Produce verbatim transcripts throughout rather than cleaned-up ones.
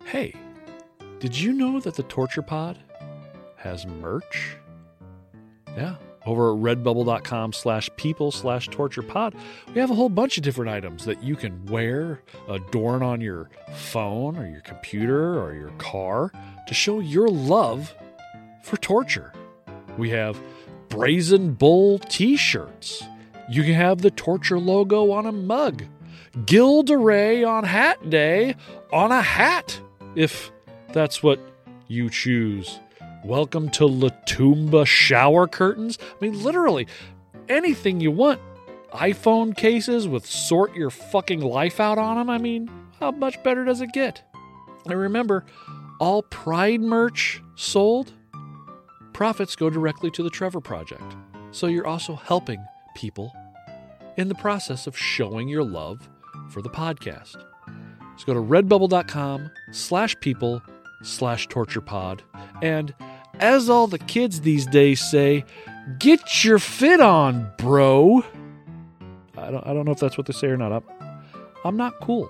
Hey, did you know that the Torture Pod has merch? Yeah. Over at redbubble.com slash people slash torture pod, we have a whole bunch of different items that you can wear, adorn on your phone or your computer or your car to show your love for torture. We have Brazen Bull t-shirts. You can have the torture logo on a mug. Gilderay on Hat Day on a hat, if that's what you choose. Welcome to Latumba shower curtains. I mean, literally, anything you want. iPhone cases with sort your fucking life out on them. I mean, how much better does it get? And remember, all Pride merch sold, profits go directly to the Trevor Project. So you're also helping people in the process of showing your love for the podcast. So go to redbubble.com slash people slash torture pod. And as all the kids these days say, get your fit on, bro. I don't I don't know if that's what they say or not. I'm, I'm not cool.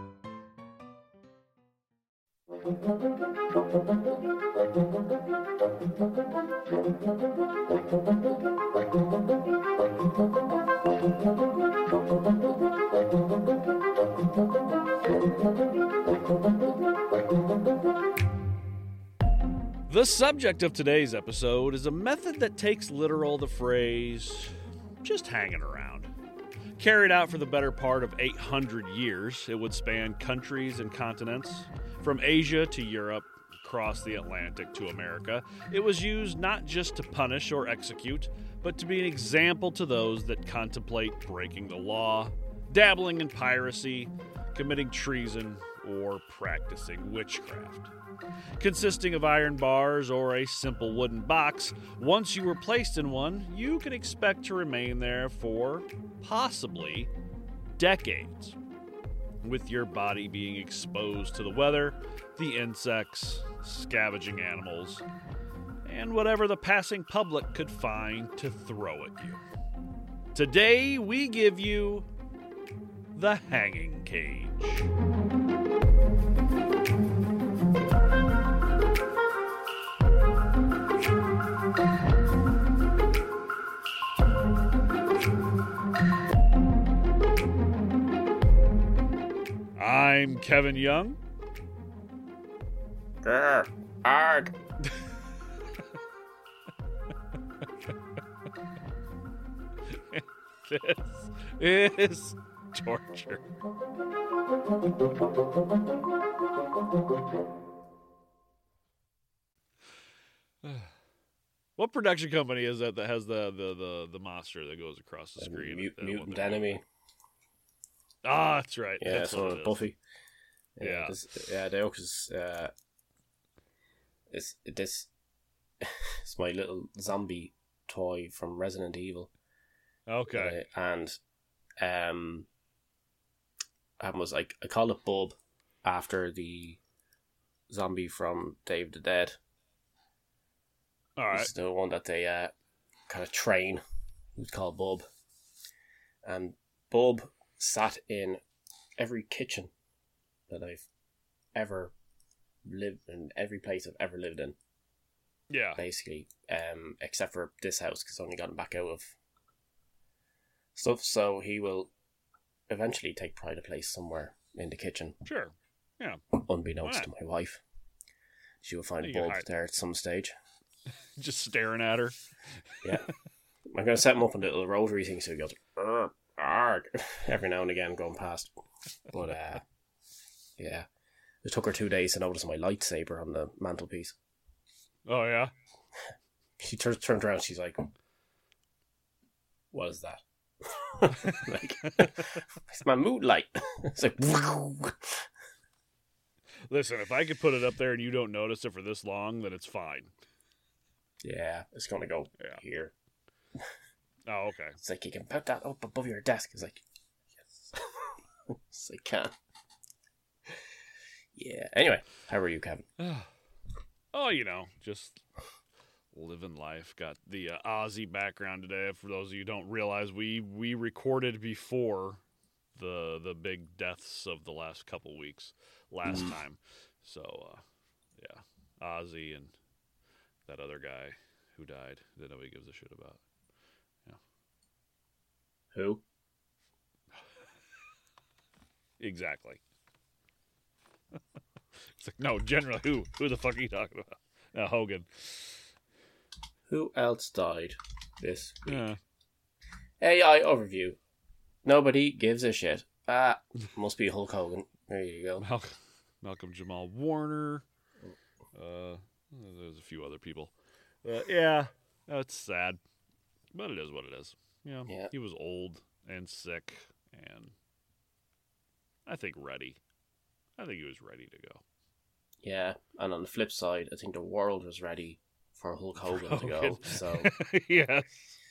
The subject of today's episode is a method that takes literal the phrase, just hanging around. Carried out for the better part of eight hundred years, it would span countries and continents, from Asia to Europe, across the Atlantic to America. It was used not just to punish or execute, but to be an example to those that contemplate breaking the law, dabbling in piracy, committing treason, or practicing witchcraft. Consisting of iron bars or a simple wooden box, once you were placed in one, you can expect to remain there for, possibly, decades, with your body being exposed to the weather, the insects, scavenging animals, and whatever the passing public could find to throw at you. Today, we give you the hanging cage. I'm Kevin Young. Grr, arg. This is torture. What production company is that that has the the the, the monster that goes across the screen? Mut- that mutant one enemy. Ah, that's right. Yeah, that's that's one of Buffy. Yeah, this, yeah. They because uh, it's this. It's my little zombie toy from Resident Evil. Okay. Uh, and um, I was like, I called it Bub after the zombie from Day of the Dead. All right. It's the one that they uh, kind of train. Who's called Bub, and Bub sat in every kitchen that I've ever lived in, every place I've ever lived in. Yeah. Basically, um, except for this house because I've only gotten back out of stuff. So he will eventually take pride of place somewhere in the kitchen. Sure. Yeah. Unbeknownst to my wife, she will find Bub there at some stage. Just staring at her. Yeah. I'm going to set him up on the little rotary thing so he goes, arg, arg, every now and again going past. But, uh, yeah. It took her two days to notice my lightsaber on the mantelpiece. Oh, yeah? She tur- turned around, she's like, what is that? Like, it's my mood light. It's like, listen, if I could put it up there and you don't notice it for this long, then it's fine. Yeah, it's going to go yeah. here. Oh, okay. It's like, you can put that up above your desk. It's like, yes. It's like, can't. Yeah. Anyway, how are you, Kevin? Oh, you know, just living life. Got the uh, Aussie background today. For those of you who don't realize, we we recorded before the the big deaths of the last couple weeks. Last mm. time, So, uh, yeah, Ozzy and that other guy who died that nobody gives a shit about. Yeah. Who? Exactly. It's like, no, generally, who? Who the fuck are you talking about? Uh, Hogan. Who else died this week? Yeah. A I overview. Nobody gives a shit. Ah, must be Hulk Hogan. There you go. Mal- Malcolm Jamal Warner. Uh, there's a few other people. Uh, yeah, that's sad. But it is what it is. Yeah, Yeah. He was old and sick and I think ready. I think he was ready to go. Yeah, and on the flip side, I think the world was ready for Hulk Hogan, Hogan. to go. So yes.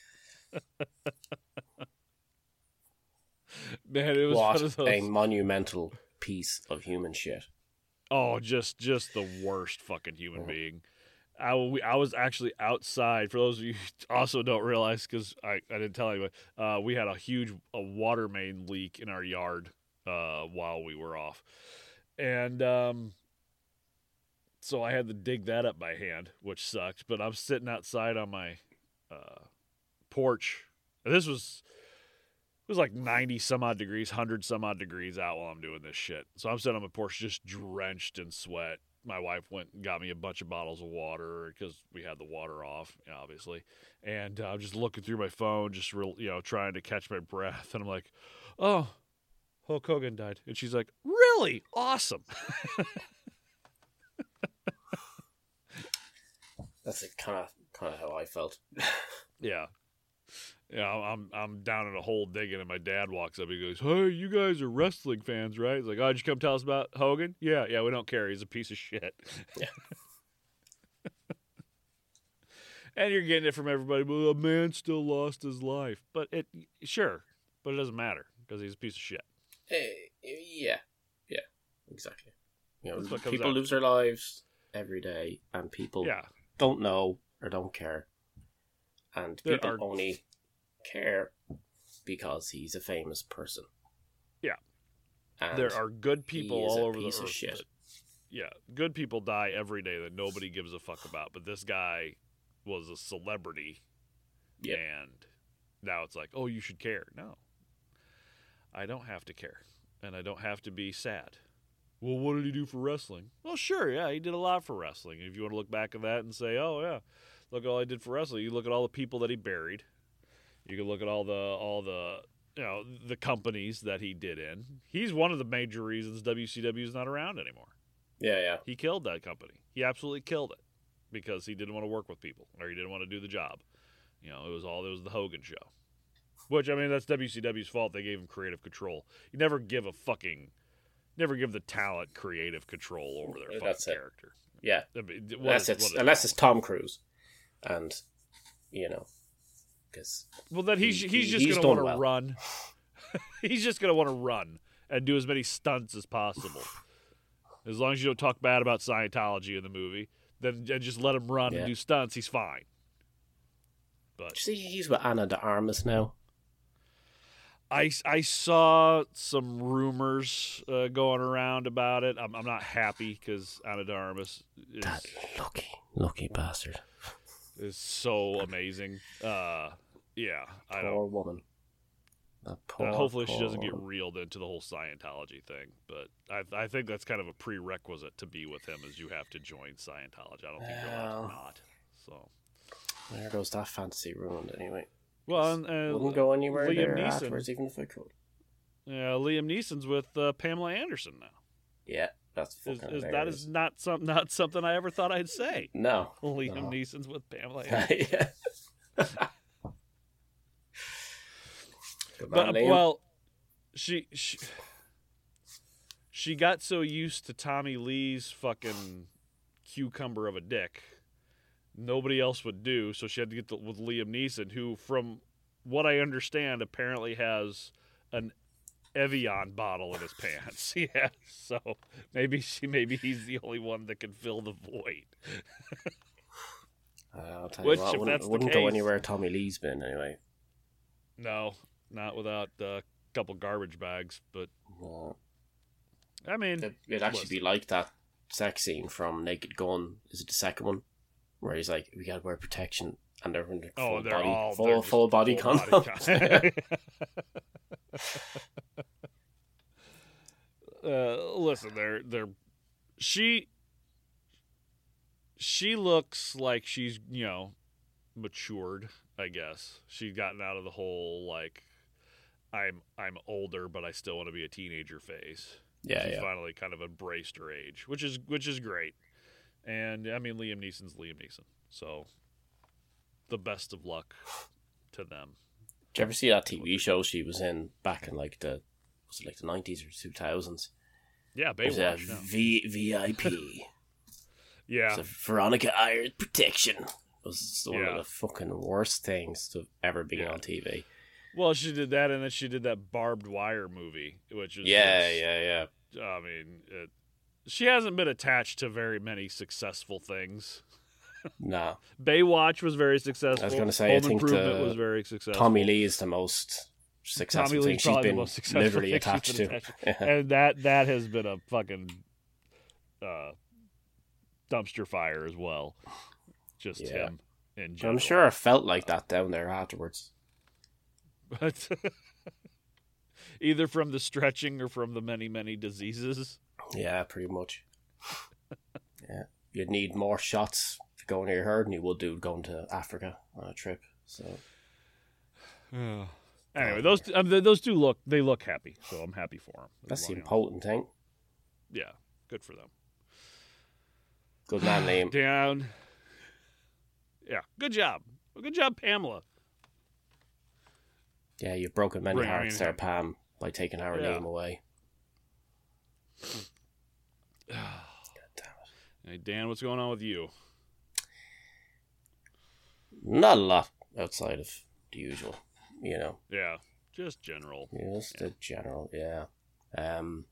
Man, it was what one of those. a monumental piece of human shit. Oh, just just the worst fucking human Mhm. being. I, we, I was actually outside. For those of you who also don't realize, because I, I didn't tell anybody, uh, we had a huge a water main leak in our yard uh, while we were off. And um, so I had to dig that up by hand, which sucked. But I'm sitting outside on my uh, porch. And this was it was like ninety some odd degrees, one hundred some odd degrees out while I'm doing this shit. So I'm sitting on my porch just drenched in sweat. My wife went and got me a bunch of bottles of water because we had the water off, obviously. And uh, I'm just looking through my phone, just real, you know, trying to catch my breath. And I'm like, oh, Hulk Hogan died. And she's like, really? Awesome. That's kind of kind of how I felt. Yeah. Yeah, I'm I'm down in a hole digging, and my dad walks up. He goes, "Hey, you guys are wrestling fans, right?" He's like, "Oh, did you come tell us about Hogan?" Yeah, yeah, we don't care. He's a piece of shit. Yeah. And you're getting it from everybody. Well, a man still lost his life, but it sure, but it doesn't matter because he's a piece of shit. Eh, yeah, yeah, exactly. You know, That's what comes people out. lose their lives every day, and people Yeah, don't know or don't care, and There people are- only care because he's a famous person. Yeah. and there are good people he is all a over the piece earth. of shit. that- yeah, good people die every day that nobody gives a fuck about. But this guy was a celebrity, Yep. and now it's like, oh, you should care. No, I don't have to care, and I don't have to be sad. Well, what did he do for wrestling? Well, sure, yeah, he did a lot for wrestling. If you want to look back at that and say, oh yeah, look at all he did for wrestling. You look at all the people that he buried. You can look at all the all the you know the companies that he did in. He's one of the major reasons W C W is not around anymore. Yeah, yeah. He killed that company. He absolutely killed it because he didn't want to work with people or he didn't want to do the job. You know, it was all it was the Hogan show. Which I mean, that's W C W's fault. They gave him creative control. You never give a fucking, never give the talent creative control over their fucking That's it. character. Yeah. I mean, what Unless is- it's what is- unless it's Tom Cruise, and you know, because Well, then he's He- he's he- just he's going to want done to well. run. He's just going to want to run and do as many stunts as possible. As long as you don't talk bad about Scientology in the movie, then and just let him run Yeah. and do stunts. He's fine. But see, he's with Anna de Armas now. I, I saw some rumors uh, going around about it. I'm, I'm not happy because Ana de Armas is, That lucky, lucky bastard. is so amazing. Uh, yeah, I don't. Poor woman. That poor, Uh, hopefully she poor doesn't get woman. reeled into the whole Scientology thing, but I, I think that's kind of a prerequisite to be with him is you have to join Scientology. I don't think you're allowed Well. to not. So, There goes that fantasy ruined anyway. well, and, and Wouldn't go anywhere Liam there Neeson. afterwards, even if I could. yeah, Liam Neeson's with uh, Pamela Anderson now. Yeah, that's Is, fucking is, that hilarious. is not some not something I ever thought I'd say. No. Liam No. Neeson's with Pamela Anderson. yeah. Good But man, Liam. well, she she she got so used to Tommy Lee's fucking cucumber of a dick, nobody else would do. So she had to get the, with Liam Neeson, who, from what I understand, apparently has an Evian bottle in his pants. Yeah, so maybe she maybe he's the only one that can fill the void. Uh, I'll tell Which, you what, if wouldn't, that's the wouldn't go case- anywhere Tommy Lee's been anyway. No, not without a couple garbage bags. But No. I mean, It, it'd actually listen. be like that sex scene from Naked Gun. Is it the second one? Where he's like, we gotta wear protection, and they're in full Oh, they're body, all full, they're full body full condoms. uh, listen, they're they're she she looks like she's, you know, matured. I guess she's gotten out of the whole like I'm I'm older, but I still want to be a teenager phase. Yeah, She's yeah. finally kind of embraced her age, which is which is great. And I mean, Liam Neeson's Liam Neeson, so the best of luck to them. Did you ever see that T V show she was in back in like the was it like the nineties or two thousands? Yeah, It was a Baywatch. No. V VIP. Yeah, So Veronica Ayers protection. It was one Yeah. of the fucking worst things to have ever been Yeah. on T V. well, she did that, and then she did that Barbed Wire movie, which is Yeah, just- yeah, yeah. I mean, it, she hasn't been attached to very many successful things. No. Baywatch was very successful. I was gonna say, I Home think Improvement the- was very successful. Tommy Lee is the most successful Tommy thing Lee's she's probably been the most successful literally thing she's attached been to. attached and that that has been a fucking uh, dumpster fire as well. Just Yeah. him in I'm general. sure I felt like that down there afterwards. But either from the stretching or from the many, many diseases. Yeah, pretty much. Yeah. You'd need more shots to go into your herd than you would do going to Africa on a trip. So Anyway, those um, th- those two look they look happy, so I'm happy for them. that's the important thing. Yeah, good for them. Good man, Liam. Down. Yeah, good job. Good job, Pamela. Yeah, you've broken many Right, I hearts mean- there, Pam, by taking our Yeah. name away. Hey, Dan, what's going on with you? Not a lot outside of the usual, you know. Yeah, just general. Just the general, yeah. Um,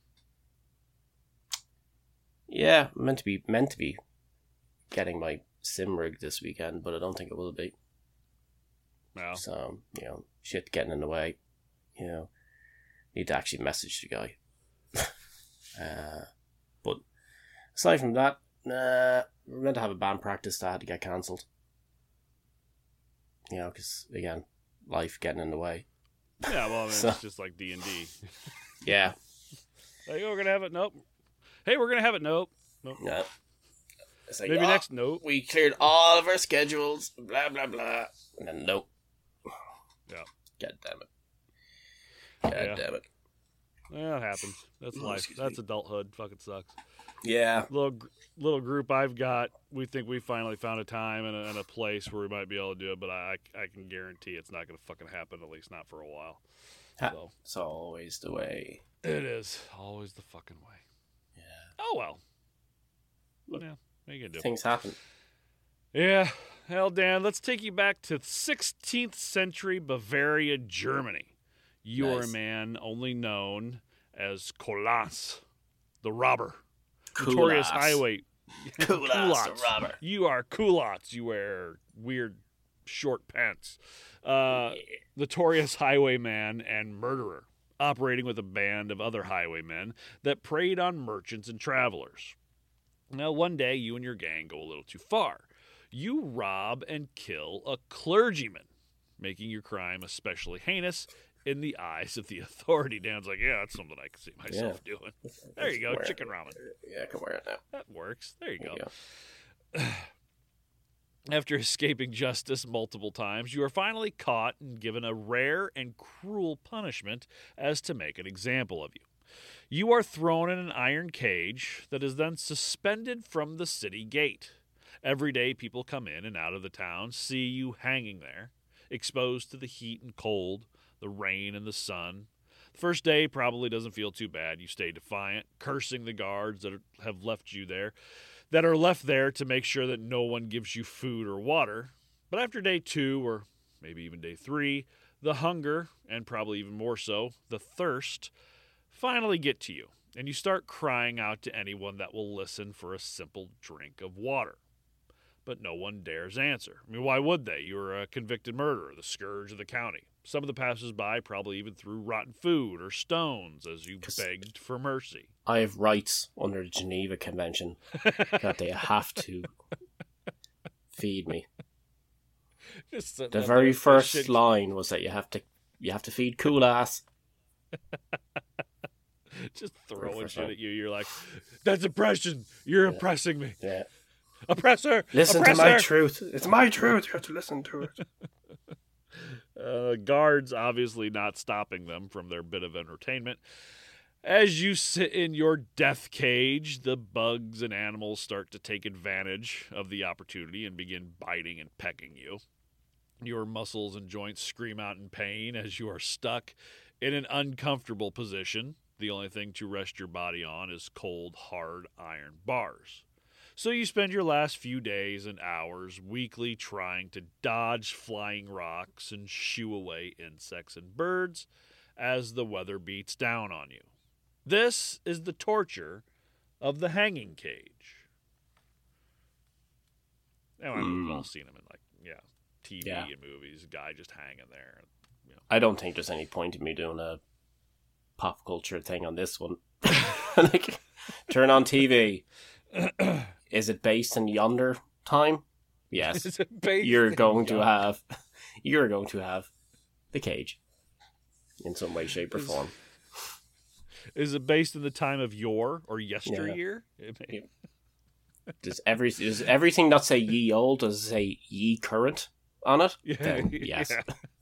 yeah, meant to be meant to be getting my sim rig this weekend, but I don't think it will be. Well, So, you know, shit getting in the way. You know, need to actually message the guy. uh, but aside from that, uh, we're meant to have a band practice that had to get cancelled. You know, because, again, life getting in the way. yeah, well, I mean, So- it's just like D and D. Yeah. Like, oh, we're gonna have it. Nope. Hey, we're gonna have it. Nope. Nope. Yeah. It's like, Maybe "Oh, next. Nope. we cleared all of our schedules, blah, blah, blah. And then, nope. Yeah. God damn it. God Yeah. damn it. Yeah, it happens. That's Oh, life. excuse That's me. adulthood. Fucking sucks. Yeah. Little gr- little group I've got. We think we finally found a time and a, and a place where we might be able to do it, but I I can guarantee it's not going to fucking happen. At least not for a while. Ha- So It's always the way. it is always the fucking way. Yeah. Oh well. Look, Yeah. What are you gonna do? Things happen. Yeah. Hell, Dan, let's take you back to sixteenth century Bavaria, Germany. You are a Nice. man only known as Kolas, the robber. Notorious Kulas. highway. Kulas, the robber. You are culottes. You wear weird short pants. Uh, notorious highwayman and murderer, operating with a band of other highwaymen that preyed on merchants and travelers. Now, one day, you and your gang go a little too far. You rob and kill a clergyman, making your crime especially heinous in the eyes of the authority. Dan's like, yeah, that's something I can see myself doing. There you go, Wear it. chicken ramen. Yeah, I can wear it now. That works. There you There go. you go. After escaping justice multiple times, you are finally caught and given a rare and cruel punishment as to make an example of you. You are thrown in an iron cage that is then suspended from the city gate. Every day people come in and out of the town, see you hanging there, exposed to the heat and cold, the rain and the sun. The first day probably doesn't feel too bad. You stay defiant, cursing the guards that are, have left you there, that are left there to make sure that no one gives you food or water. But after day two, or maybe even day three, the hunger, and probably even more so, the thirst, finally get to you, and you start crying out to anyone that will listen for a simple drink of water. But no one dares answer. I mean, why would they? You're a convicted murderer, the scourge of the county. Some of the passers-by probably even threw rotten food or stones as you begged for mercy. I have rights under the Geneva Convention that they have to feed me. The very first shit. line was that you have to you have to feed cool ass. Just throwing shit line. At you. You're like, that's oppression. You're yeah. oppressing me. Yeah. Oppressor. Listen oppressor. to my truth. It's my truth. You have to listen to it. Uh, guards obviously not stopping them from their bit of entertainment. As you sit in your death cage, the bugs and animals start to take advantage of the opportunity and begin biting and pecking you. Your muscles and joints scream out in pain as you are stuck in an uncomfortable position. The only thing to rest your body on is cold, hard iron bars. So you spend your last few days and hours weekly trying to dodge flying rocks and shoo away insects and birds as the weather beats down on you. This is the torture of the hanging cage. Now, I mean, we've all seen them in, like, yeah, T V yeah. and movies, a guy just hanging there. You know. I don't think there's any point in me doing a pop culture thing on this one. Like, turn on T V. Is it based in yonder time? Yes. Is it based you're going in to have you're going to have the cage in some way, shape, or is, form. Is it based in the time of yore or yesteryear? Yeah. Yeah. Does every does everything not say ye old? Does it say ye current on it? Yeah, then yes.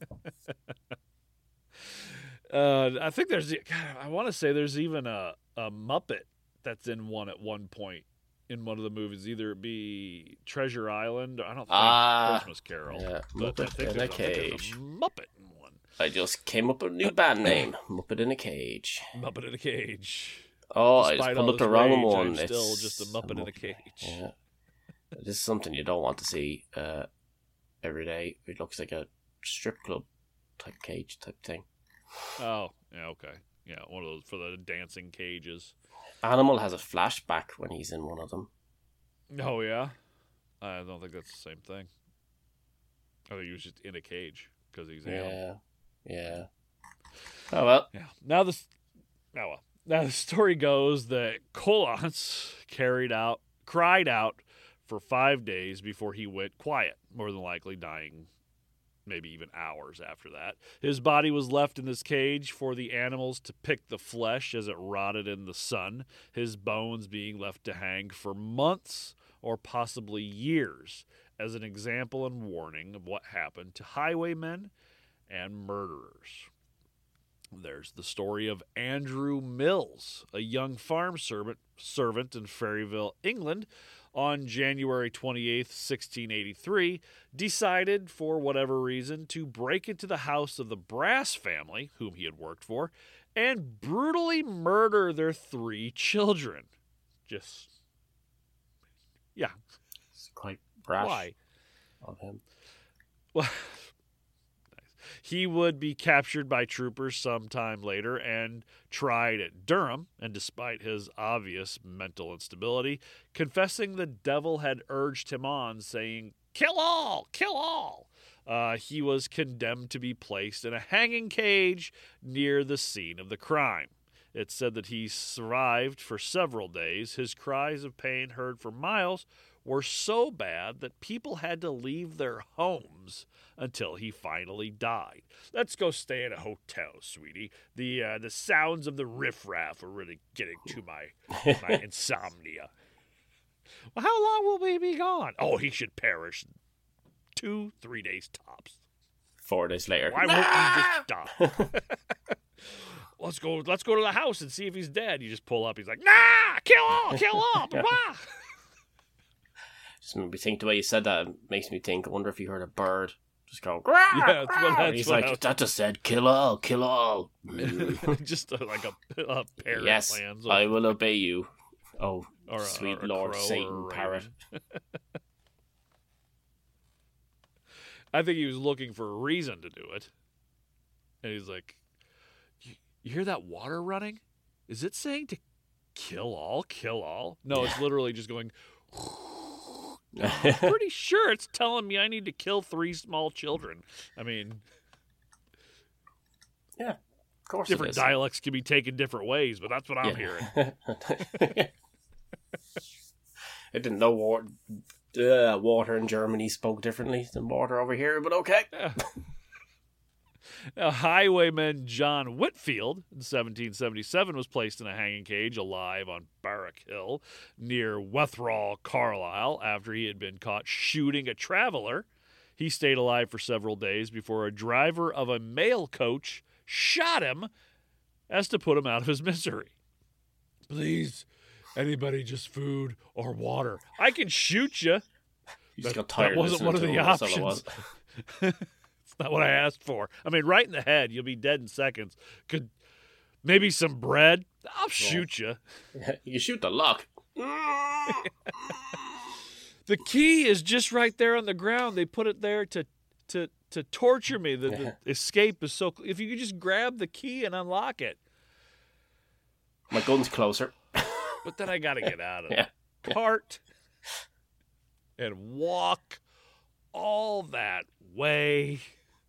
Yeah. uh, I think there's. God, I want to say there's even a, a Muppet that's in one at one point. In one of the movies, either it be Treasure Island, or I don't think ah, Christmas Carol. Yeah, but Muppet I think in a I cage. Think a Muppet in one. I just came up with a new band name: Muppet in a Cage. Muppet in a Cage. Oh, Despite I just pulled up the wrong rage, one. I'm it's still just a Muppet, a Muppet in a cage. Yeah. This is something you don't want to see uh, every day. It looks like a strip club type cage type thing. Oh, yeah, okay. Yeah, one of those for the dancing cages. Animal has a flashback when he's in one of them. Oh, yeah? I don't think that's the same thing. I think he was just in a cage because he's animal. Yeah, yeah. Oh, well. Yeah. Now the, oh, well. Now the story goes that Kolans carried out, cried out for five days before he went quiet, more than likely dying maybe even hours after that. His body was left in this cage for the animals to pick the flesh as it rotted in the sun, his bones being left to hang for months or possibly years as an example and warning of what happened to highwaymen and murderers. There's the story of Andrew Mills, a young farm servant, servant in Ferryville, England, on January twenty-eighth, sixteen eighty-three, decided, for whatever reason, to break into the house of the Brass family, whom he had worked for, and brutally murder their three children. Just, yeah. It's quite brash. Why? Of him. Well, he would be captured by troopers sometime later and tried at Durham, and despite his obvious mental instability, confessing the devil had urged him on, saying, "Kill all! Kill all!" Uh, he was condemned to be placed in a hanging cage near the scene of the crime. It's said that he survived for several days. His cries of pain heard for miles were so bad that people had to leave their homes until he finally died. Let's go stay at a hotel, sweetie. The uh, the sounds of the riffraff are really getting to my my insomnia. Well, how long will we be gone? Oh, he should perish. Two, three days tops. Four days later. Why won't he just die? Let's go. Let's go to the house and see if he's dead. You just pull up. He's like, nah, kill all, kill all. Just made me think the way you said that. It makes me think. I wonder if you heard a bird just go. Yeah, that's what, that's he's what like, was... that just said, kill all, kill all. Just uh, like a, a parrot. Yes, lands I will obey you. Oh, or a, sweet or a Lord Satan parrot. I think he was looking for a reason to do it, and he's like, "You, you hear that water running? Is it saying to kill all, kill all? No, it's literally just going." I'm pretty sure it's telling me I need to kill three small children. I mean, Yeah, of course. Different it is. dialects can be taken different ways, but that's what I'm Yeah. hearing. I didn't know water, uh, water in Germany spoke differently than water over here, but okay. Yeah. Now, highwayman John Whitfield in seventeen seventy-seven was placed in a hanging cage alive on Barrack Hill near Wetherall, Carlisle, after he had been caught shooting a traveler. He stayed alive for several days before a driver of a mail coach shot him as to put him out of his misery. Please, anybody, just food or water. I can shoot you. You just That, got tired that wasn't one of listening the to him, that's all it options. was. It's not what I asked for. I mean, right in the head, you'll be dead in seconds. Could maybe some bread? I'll shoot you. You shoot the lock. The key is just right there on the ground. They put it there to to to torture me. The, Yeah. the escape is so. If you could just grab the key and unlock it, My gun's closer. but then I got to get out of Yeah. the cart and walk all that way.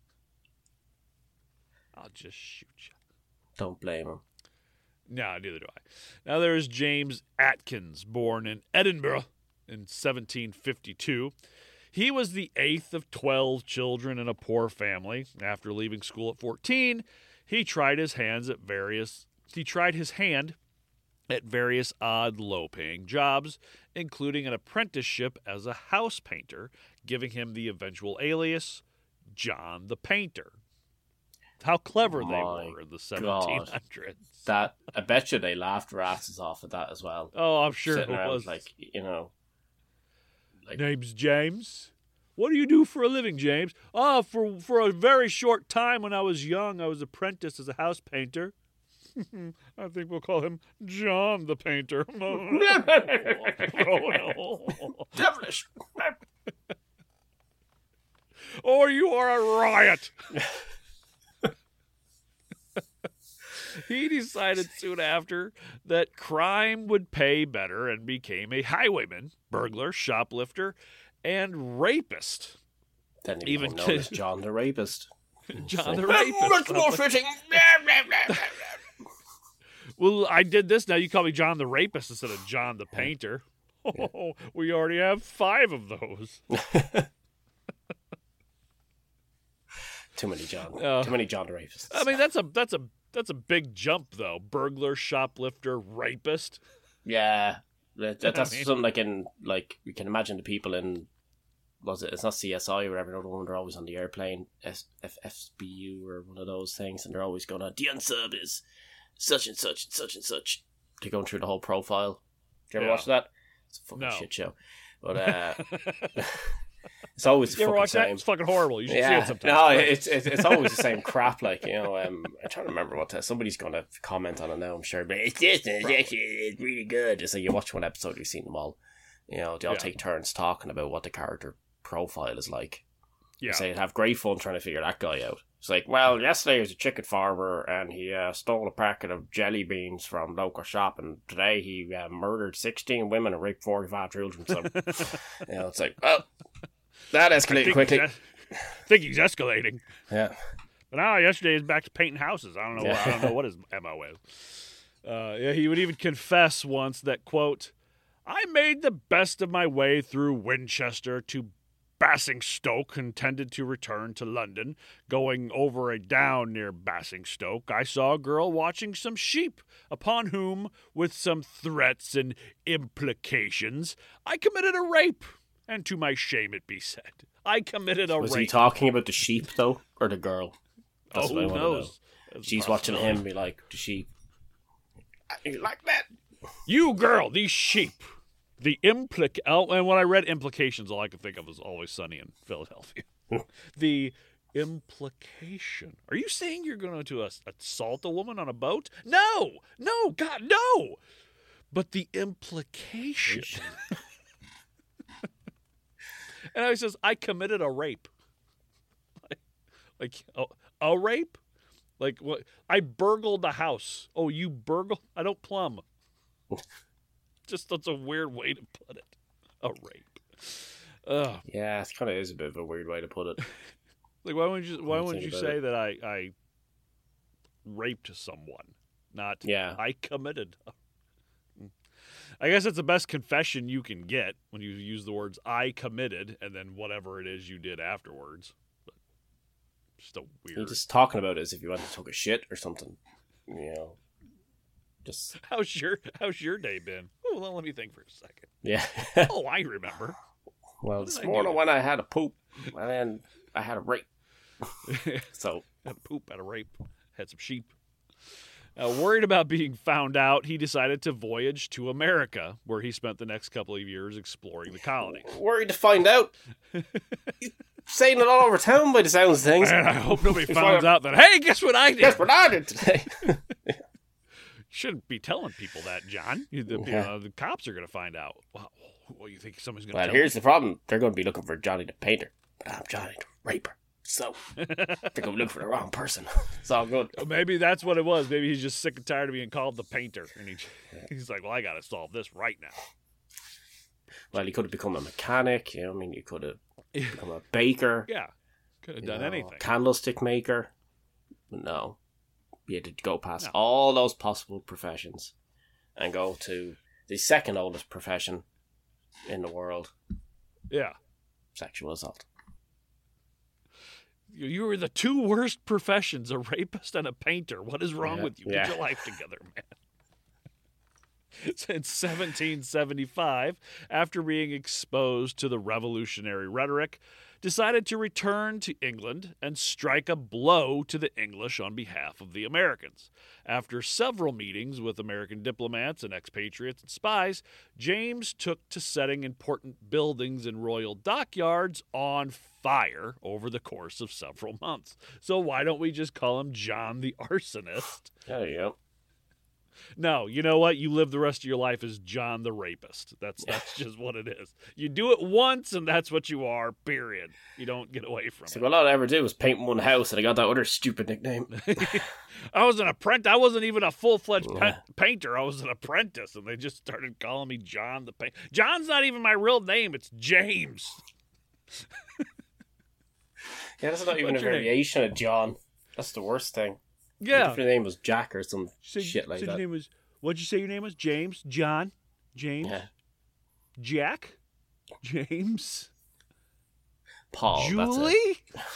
I'll just shoot you. Don't blame him. No, neither do I. Now there is James Atkins, born in Edinburgh in seventeen fifty-two. He was the eighth of twelve children in a poor family. After leaving school at fourteen, he tried his hands at various he tried his hand at various odd low-paying jobs, including an apprenticeship as a house painter, giving him the eventual alias John the Painter. How clever they My were in the seventeen hundreds. That I bet you they laughed their asses off at that as well. Oh, I'm sure Sitting it around was. like, you know, like Name's James. What do you do for a living, James? Oh, for for a very short time when I was young, I was apprenticed as a house painter. I think we'll call him John the Painter. Oh, no. devilish. Or you are a riot. He decided soon after that crime would pay better and became a highwayman, burglar, shoplifter, and rapist. Then he Even became known as John the Rapist. John the Like, Rapist. Much more fitting. Well, I did this. Now you call me John the Rapist instead of John the Painter. Oh, we already have five of those. Too many John. Uh, Too many John the Rapists. I mean, that's a that's a that's a big jump, though. Burglar, shoplifter, rapist. Yeah, that, that- that's I mean- something like in like you can imagine the people in was it? It's not C S I or whatever. Another one. They're always on the airplane, S F F B U or one of those things, and they're always going on. The unsub is such and such and such and such. They're going through the whole profile. Did you ever Yeah. watch that? It's a fucking No. shit show. But uh, it's always the You ever fucking watch that? same. It's fucking horrible. You should see Yeah, it sometime. no, it's, it's it's always the same crap. Like you know, um, I'm trying to remember what the, somebody's going to comment on it now. I'm sure, but it's this, and it's actually it's really good. It's like you watch one episode, you've seen them all. You know, they all Yeah. take turns talking about what the character profile is like. Yeah. So you'd have great fun trying to figure that guy out. It's like, well, yesterday he was a chicken farmer and he uh, stole a packet of jelly beans from local shop, and today he uh, murdered sixteen women and raped forty-five children. So, you know, it's like, well, that I escalated think quickly. he's es- I think he's escalating. Yeah. But now yesterday he's back to painting houses. I don't know. Yeah. I don't know what his M O is. Uh, yeah, he would even confess once that, quote, I made the best of my way through Winchester to Basingstoke, intended to return to London. Going over a down near Basingstoke, I saw a girl watching some sheep, upon whom, with some threats and implications, I committed a rape. And to my shame it be said, I committed a Was rape. he talking about the sheep, though, or the girl? Oh, That's what I who wanna know. knows? That's She's a watching possibility. him be like, the sheep. You like that? You girl, these sheep. The implic oh, and when I read implications, all I could think of was Always Sunny in Philadelphia. The implication. Are you saying you're going to ass- assault a woman on a boat? No, no, God, no. But the implication. And he says, I committed a rape. Like, like a, a rape? Like what? I burgled a house. Oh, you burgled? I don't plumb. Just that's a weird way to put it. A rape. Ugh. Yeah, it kind of is a bit of a weird way to put it. Like why wouldn't you? Why Don't wouldn't you think about say it. that I I raped someone, not Yeah. I committed. I guess it's the best confession you can get when you use the words I committed and then whatever it is you did afterwards. But still weird. You're just talking about it as if you went and took a shit or something. You know, just How's your How's your day been? Oh, well, let me think for a second. yeah. Oh, I remember. Well, What this did I morning do? when I had a poop, and then I had a rape. So Had a poop, had a rape, had some sheep. Uh, worried about being found out, he decided to voyage to America, where he spent the next couple of years exploring the colonies. worried to find out. He's saying it all over town by the sounds of things. Man, I hope nobody If finds I- out that, hey, guess what I did? Guess what I did today? Shouldn't be telling people that, John. You- The, Yeah. uh, the cops are going to find out. Well, what, you think somebody's going to Well, tell here's the problem. They're going to be looking for Johnny the Painter. I'm Johnny the Raper. So, they're going to look for the wrong person. It's all good. Well, maybe that's what it was. Maybe he's just sick and tired of being called the painter. And he, he's like, well, I got to solve this right now. Well, he could have become a mechanic. You know, I mean, you could have become a baker. Yeah. Could have you done know, anything. Candlestick maker. But no. You had to go past No. all those possible professions and go to the second oldest profession in the world, Yeah. sexual assault. You you were the two worst professions, a rapist and a painter. What is wrong Yeah, with you? yeah. Get your life together, man. Since seventeen seventy-five, after being exposed to the revolutionary rhetoric, decided to return to England and strike a blow to the English on behalf of the Americans. After several meetings with American diplomats and expatriates and spies, James took to setting important buildings and royal dockyards on fire over the course of several months. So why don't we just call him John the Arsonist? There you go. No, you know what? You live the rest of your life as John the Rapist. That's that's just what it is. You do it once, and that's what you are. Period. You don't get away from So it. all I ever did was paint one house, and I got that other stupid nickname. I was an apprentice. I wasn't even a full fledged Yeah. painter. I was an apprentice, and they just started calling me John the Painter. John's not even my real name. It's James. Yeah, that's not even What's a your name? variation of John. That's the worst thing. Yeah. If your name was Jack or some Said- shit like said that. Your name was, what'd you say your name was? James? John? James? Yeah. Jack? James? Paul. That's Julie? it.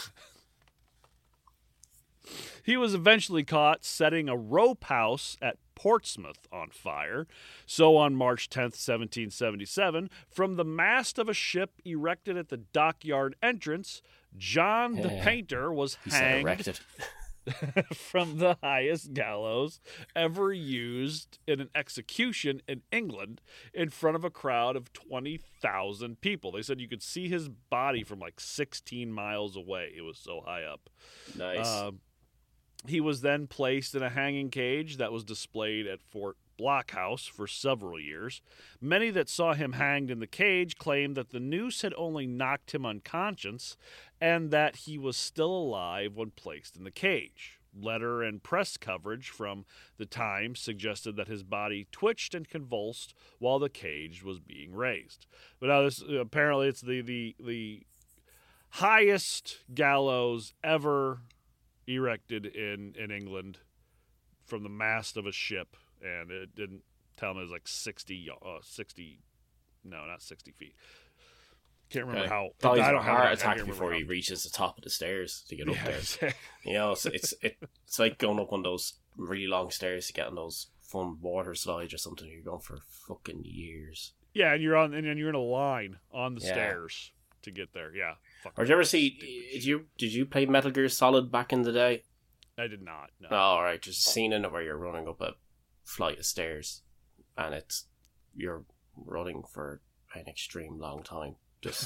He was eventually caught setting a rope house at Portsmouth on fire. So on March tenth, seventeen seventy-seven, from the mast of a ship erected at the dockyard entrance, John the Yeah. Painter was He said hanged erected. from the highest gallows ever used in an execution in England in front of a crowd of twenty thousand people. They said you could see his body from like sixteen miles away. It was so high up. Nice. Uh, he was then placed in a hanging cage that was displayed at Fort Blockhouse for several years. Many that saw him hanged in the cage claimed that the noose had only knocked him unconscious and that he was still alive when placed in the cage. Letter and press coverage from the Times suggested that his body twitched and convulsed while the cage was being raised. But now this apparently it's the the the highest gallows ever erected in, in England from the mast of a ship, and it didn't tell me it was like sixty, uh, sixty, no, not sixty feet. Can't remember Okay. how. Probably I have a don't have heart it. I attack can't remember before how- he reaches the top of the stairs to get up Yeah, there. exactly. You know, so it's it, it's like going up one of those really long stairs to get on those fun water slides or something. You're going for fucking years. Yeah, and you're on, and you're in a line on the Yeah. stairs to get there. Yeah. Fuck. Or did you ever see? Did you did you play Metal Gear Solid back in the day? I did not. No. Oh, all right, just a scene in it where you're running up a flight of stairs, and it's you're running for an extreme long time. Just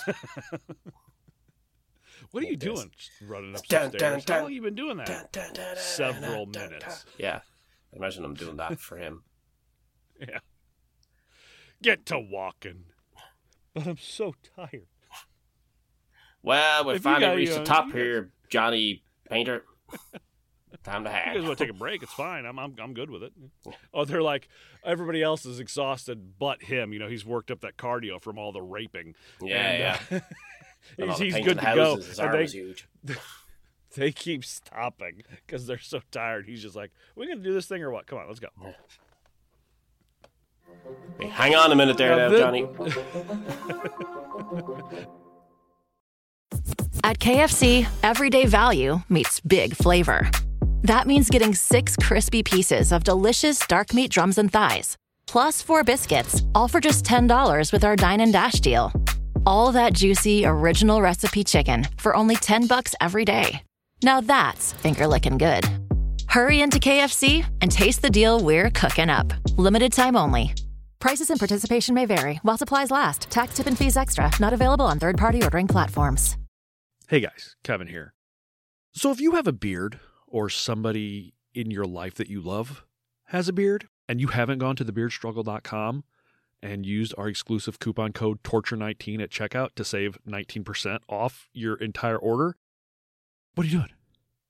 What are you Like this. doing? Just running up Dun, some dun, stairs. dun. How long have you been doing that? dun, dun, dun, dun, Several dun, dun, minutes. dun. Yeah, imagine I'm doing that for him. Yeah. Get to walking. But I'm so tired. Well, we If you finally got- reached you the know, top you here, Johnny Painter. Time to If you guys hang. want to take a break, it's fine. I'm, I'm I'm good with it. Oh, they're like everybody else is exhausted, but him. You know, he's worked up that cardio from all the raping. Yeah, And, yeah. uh, And all he's the he's painting good to go. houses, his And arm they- was huge. They keep stopping because they're so tired. He's just like, "We gonna do this thing or what? Come on, let's go." Yeah. Hey, hang on a minute there now, now Johnny. At K F C, everyday value meets big flavor. That means getting six crispy pieces of delicious dark meat drums and thighs, plus four biscuits, all for just ten dollars with our Dine and Dash deal. All that juicy, original recipe chicken for only ten bucks every day. Now that's finger-licking good. Hurry into K F C and taste the deal we're cooking up. Limited time only. Prices and participation may vary while supplies last. Tax, tip, and fees extra. Not available on third-party ordering platforms. Hey guys, Kevin here. So if you have a beard or somebody in your life that you love has a beard and you haven't gone to the beard struggle dot com and used our exclusive coupon code torture nineteen at checkout to save nineteen percent off your entire order, what are you doing?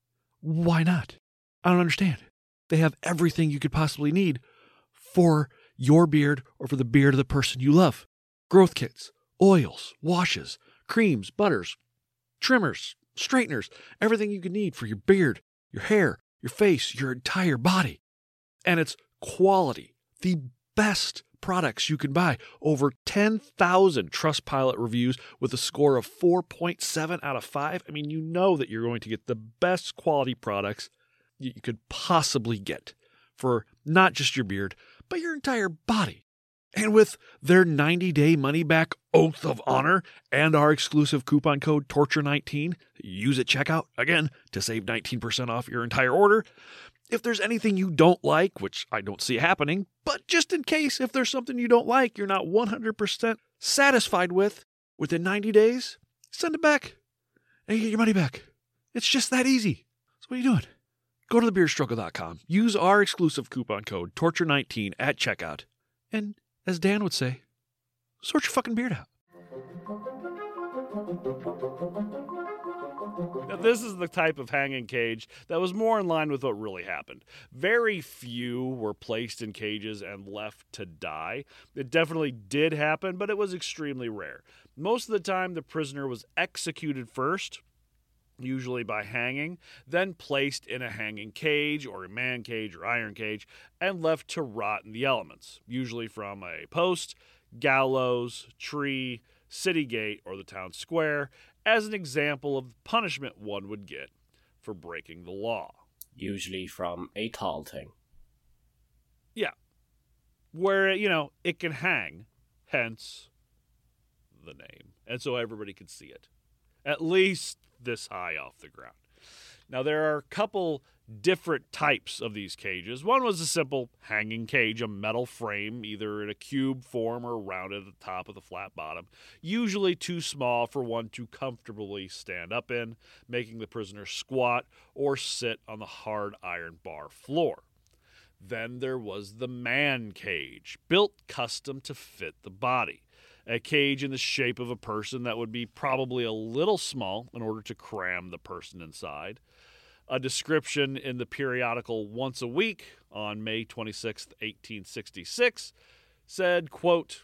Why not? I don't understand. They have everything you could possibly need for your beard or for the beard of the person you love. Growth kits, oils, washes, creams, butters, trimmers, straighteners, everything you could need for your beard, your hair, your face, your entire body. And it's quality, the best products you can buy. Over ten thousand Trustpilot reviews with a score of four point seven out of five. I mean, you know that you're going to get the best quality products you could possibly get for not just your beard, but your entire body. And with their ninety-day money-back oath of honor and our exclusive coupon code torture nineteen, use at checkout, again, to save nineteen percent off your entire order. If there's anything you don't like, which I don't see happening, but just in case, if there's something you don't like, you're not one hundred percent satisfied with within ninety days, send it back and you get your money back. It's just that easy. So what are you doing? Go to the beard struggle dot com. Use our exclusive coupon code torture nineteen at checkout. And as Dan would say, sort your fucking beard out. Now, this is the type of hanging cage that was more in line with what really happened. Very few were placed in cages and left to die. It definitely did happen, but it was extremely rare. Most of the time, the prisoner was executed first, usually by hanging, then placed in a hanging cage or a man cage or iron cage, and left to rot in the elements, usually from a post, gallows, tree, city gate, or the town square, as an example of the punishment one would get for breaking the law. Usually from a tall thing. Yeah. Where, you know, it can hang, hence the name. And so everybody could see it. At least this high off the ground. Now, there are a couple different types of these cages. One was a simple hanging cage, a metal frame, either in a cube form or rounded at the top with a flat bottom, usually too small for one to comfortably stand up in, making the prisoner squat or sit on the hard iron bar floor. Then there was the man cage, built custom to fit the body. A cage in the shape of a person that would be probably a little small in order to cram the person inside. A description in the periodical Once a Week on May twenty-sixth, eighteen sixty-six said, quote,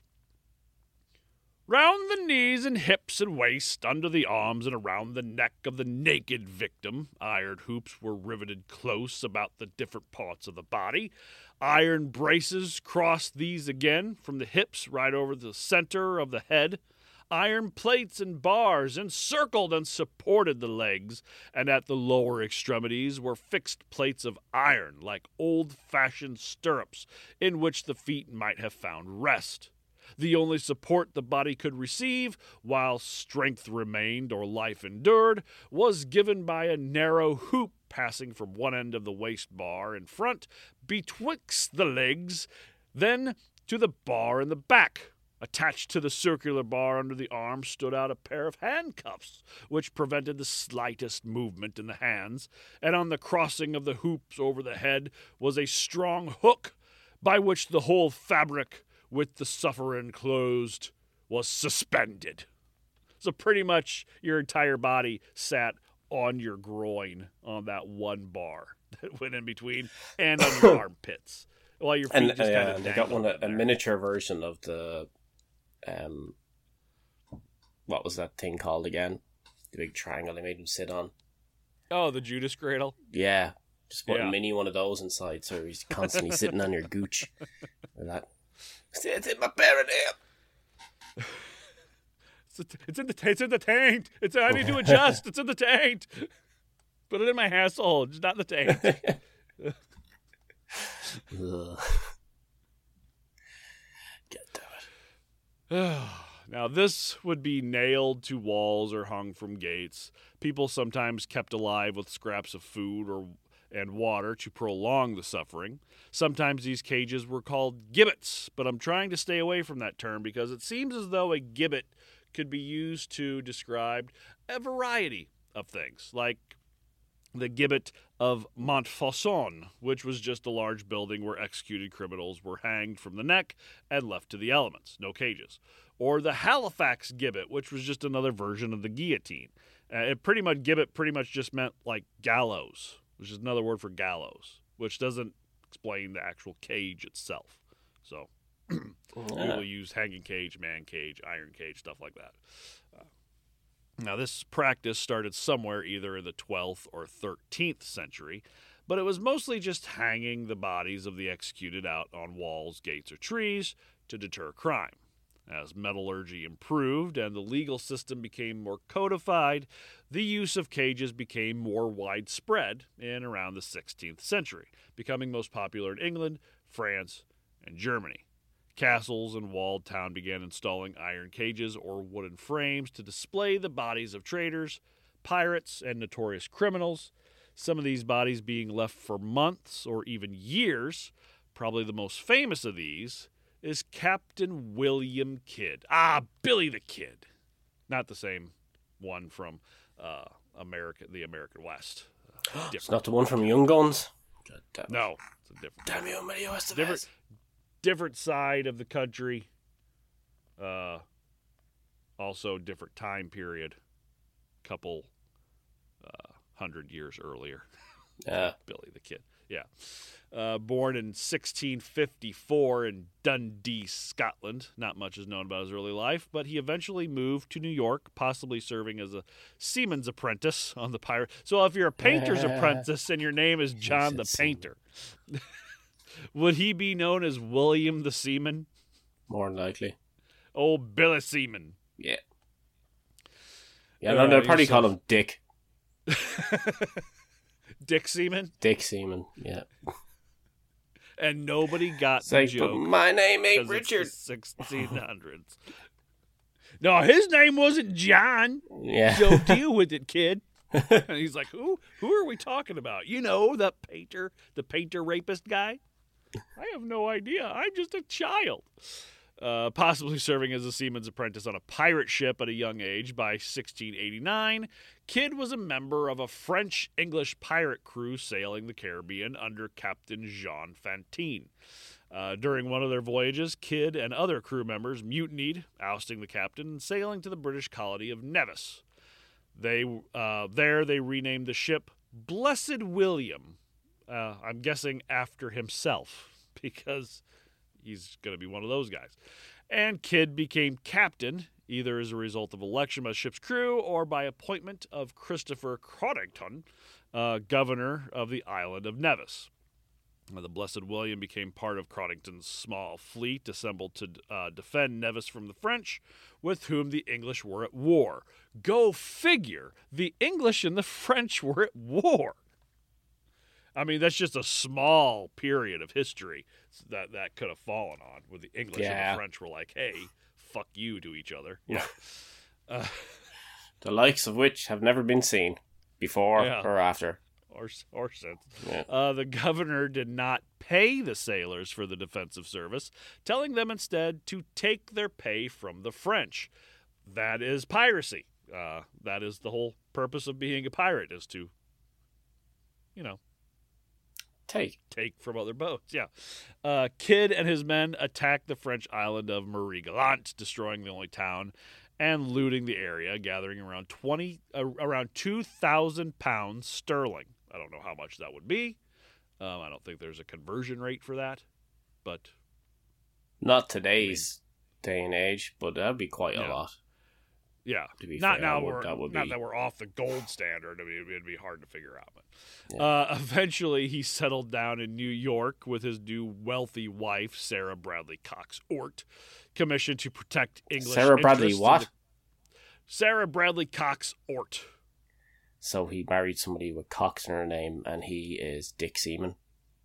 "Round the knees and hips and waist, under the arms and around the neck of the naked victim, iron hoops were riveted close about the different parts of the body. Iron braces crossed these again from the hips right over the center of the head. Iron plates and bars encircled and supported the legs, and at the lower extremities were fixed plates of iron like old-fashioned stirrups in which the feet might have found rest. The only support the body could receive, while strength remained or life endured, was given by a narrow hoop passing from one end of the waist bar in front, betwixt the legs, then to the bar in the back. Attached to the circular bar under the arm stood out a pair of handcuffs, which prevented the slightest movement in the hands, and on the crossing of the hoops over the head was a strong hook, by which the whole fabric, with the sufferer enclosed, was suspended." So pretty much your entire body sat on your groin on that one bar that went in between and on your armpits, while your feet and, just uh, kind of they got one a, a miniature version of the um what was that thing called again? The big triangle they made him sit on. Oh, the Judas cradle? Yeah. Just put Yeah. a mini one of those inside so he's constantly sitting on your gooch. Or that. It's in my parent here. It's, it's in the it's in the taint. It's I need to adjust. It's in the taint. Put it in my asshole. It's not in the taint. Ugh. Get to it. Now, this would be nailed to walls or hung from gates. People sometimes kept alive with scraps of food or and water to prolong the suffering. Sometimes these cages were called gibbets, but I'm trying to stay away from that term because it seems as though a gibbet could be used to describe a variety of things, like the gibbet of Montfaucon, which was just a large building where executed criminals were hanged from the neck and left to the elements, no cages. Or the Halifax gibbet, which was just another version of the guillotine. Uh, it pretty much, gibbet pretty much just meant like gallows, which is another word for gallows, which doesn't explain the actual cage itself. So people use hanging cage, man cage, iron cage, stuff like that. Uh, Now, this practice started somewhere either in the twelfth or thirteenth century, but it was mostly just hanging the bodies of the executed out on walls, gates, or trees to deter crime. As metallurgy improved and the legal system became more codified, the use of cages became more widespread in around the sixteenth century, becoming most popular in England, France, and Germany. Castles and walled towns began installing iron cages or wooden frames to display the bodies of traitors, pirates, and notorious criminals, some of these bodies being left for months or even years. Probably the most famous of these is Captain William Kidd. Ah, Billy the Kid. Not the same one from uh, America, the American West. Uh, It's not the one from Young Guns? God damn it. No, it's a different Damn you, Emilio Estevez. different different side of the country. Uh, also different time period. Couple uh, hundred years earlier. Yeah. Billy the Kid. Yeah. Uh, born in sixteen fifty-four in Dundee, Scotland. Not much is known about his early life, but he eventually moved to New York, possibly serving as a seaman's apprentice on the pirate. So if you're a painter's apprentice and your name is John the Painter, would he be known as William the Seaman? More than likely. Oh, Billy Seaman. Yeah. Yeah, no, Uh, they'll he probably says- call him Dick. Dick Seaman? Dick Seaman, yeah. And nobody got It's the like, joke. but my name ain't 'cause it's Richard. the sixteen hundreds. No, his name wasn't John. Yeah. Don't deal with it, kid. And he's like, who Who are we talking about? You know, the painter, the painter rapist guy? I have no idea. I'm just a child. Uh, possibly serving as a seaman's apprentice on a pirate ship at a young age. By sixteen eighty-nine, Kidd was a member of a French-English pirate crew sailing the Caribbean under Captain Jean Fantine. Uh, during one of their voyages, Kidd and other crew members mutinied, ousting the captain and sailing to the British colony of Nevis. They uh, there they renamed the ship Blessed William. Uh, I'm guessing after himself, because he's going to be one of those guys. And Kidd became captain, either as a result of election by the ship's crew or by appointment of Christopher Crodington, uh, governor of the island of Nevis. The Blessed William became part of Crodington's small fleet assembled to uh, defend Nevis from the French, with whom the English were at war. Go figure, the English and the French were at war. I mean, that's just a small period of history that that could have fallen on, where the English and Yeah. the French were like, hey, fuck you to each other. Yeah. uh, The likes of which have never been seen before Yeah. or after. or, or since. Yeah. Uh, the governor did not pay the sailors for the defensive service, telling them instead to take their pay from the French. That is piracy. Uh, that is the whole purpose of being a pirate, is to, you know, Take. take from other boats. Yeah. Uh, Kidd and his men attacked the French island of Marie Galante, destroying the only town and looting the area, gathering around twenty, uh, around two thousand pounds sterling. I don't know how much that would be. Um, I don't think there's a conversion rate for that, but Not today's day and age, but that'd be quite Yeah. a lot. Yeah, To be not fair, now that would- we're that would not be- that we're off the gold standard. I mean, it'd be hard to figure out. But Yeah. uh, eventually, he settled down in New York with his new wealthy wife, Sarah Bradley Cox Ort, commissioned to protect English. Sarah Bradley interests in what? the- Sarah Bradley Cox Ort. So he married somebody with Cox in her name, and he is Dick Seaman.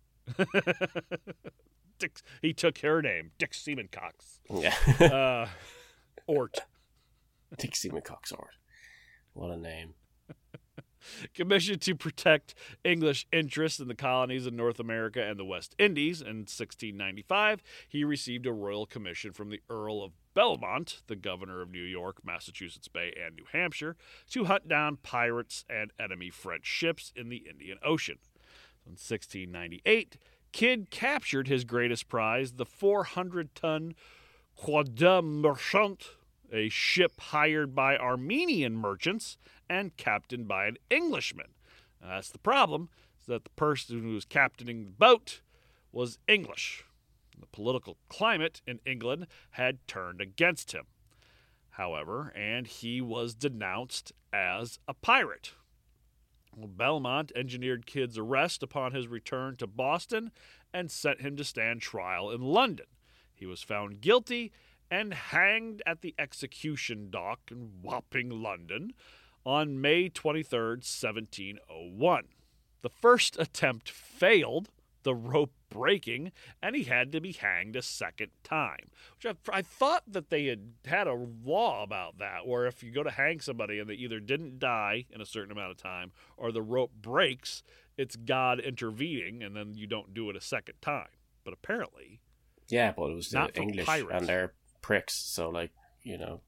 Dick, he took her name, Dick Seaman Cox. Yeah. Uh, Ort. Dick Seaman Cox Ort. What a name. Commissioned to protect English interests in the colonies in North America and the West Indies in sixteen ninety-five, he received a royal commission from the Earl of Belmont, the governor of New York, Massachusetts Bay, and New Hampshire, to hunt down pirates and enemy French ships in the Indian Ocean. In sixteen ninety-eight, Kidd captured his greatest prize, the four hundred ton Croix de Merchant, a ship hired by Armenian merchants and captained by an Englishman. Now, that's the problem, is that the person who was captaining the boat was English. The political climate in England had turned against him, however, and he was denounced as a pirate. Well, Belmont engineered Kidd's arrest upon his return to Boston and sent him to stand trial in London. He was found guilty and hanged at the execution dock in Wapping, London, on May twenty-third, seventeen oh one. The first attempt failed, the rope breaking, and he had to be hanged a second time. Which I, I thought that they had had a law about that, where if you go to hang somebody and they either didn't die in a certain amount of time or the rope breaks, it's God intervening, and then you don't do it a second time. But apparently, Yeah, but it was the Not for English pirates. and they're pricks, so, like, you know.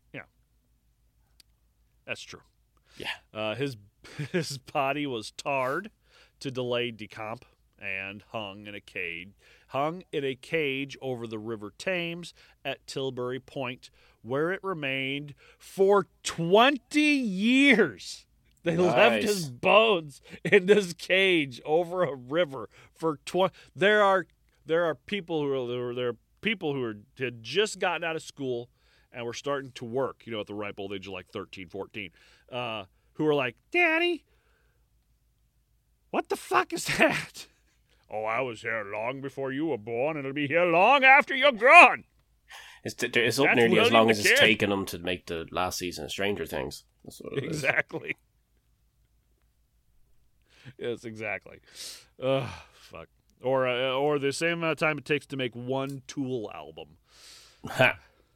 that's true. Yeah. Uh, his his body was tarred to delay decomp and hung in a cage, hung in a cage over the River Thames at Tilbury Point, where it remained for twenty years. They left his Nice. bones in this cage over a river for twenty. There are there are people who are there are, there are people who are, had just gotten out of school and were starting to work, you know, at the ripe old age of like thirteen, fourteen, uh, who are like, Daddy, what the fuck is that? Oh, I was here long before you were born, and it'll be here long after you're gone. It's, t- it's up That's nearly as William long the as it's Kid. taken them to make the last season of Stranger Things. That's what it is. Exactly. Yes, exactly. Ugh, fuck. Or uh, or the same amount of time it takes to make one Tool album. Ha.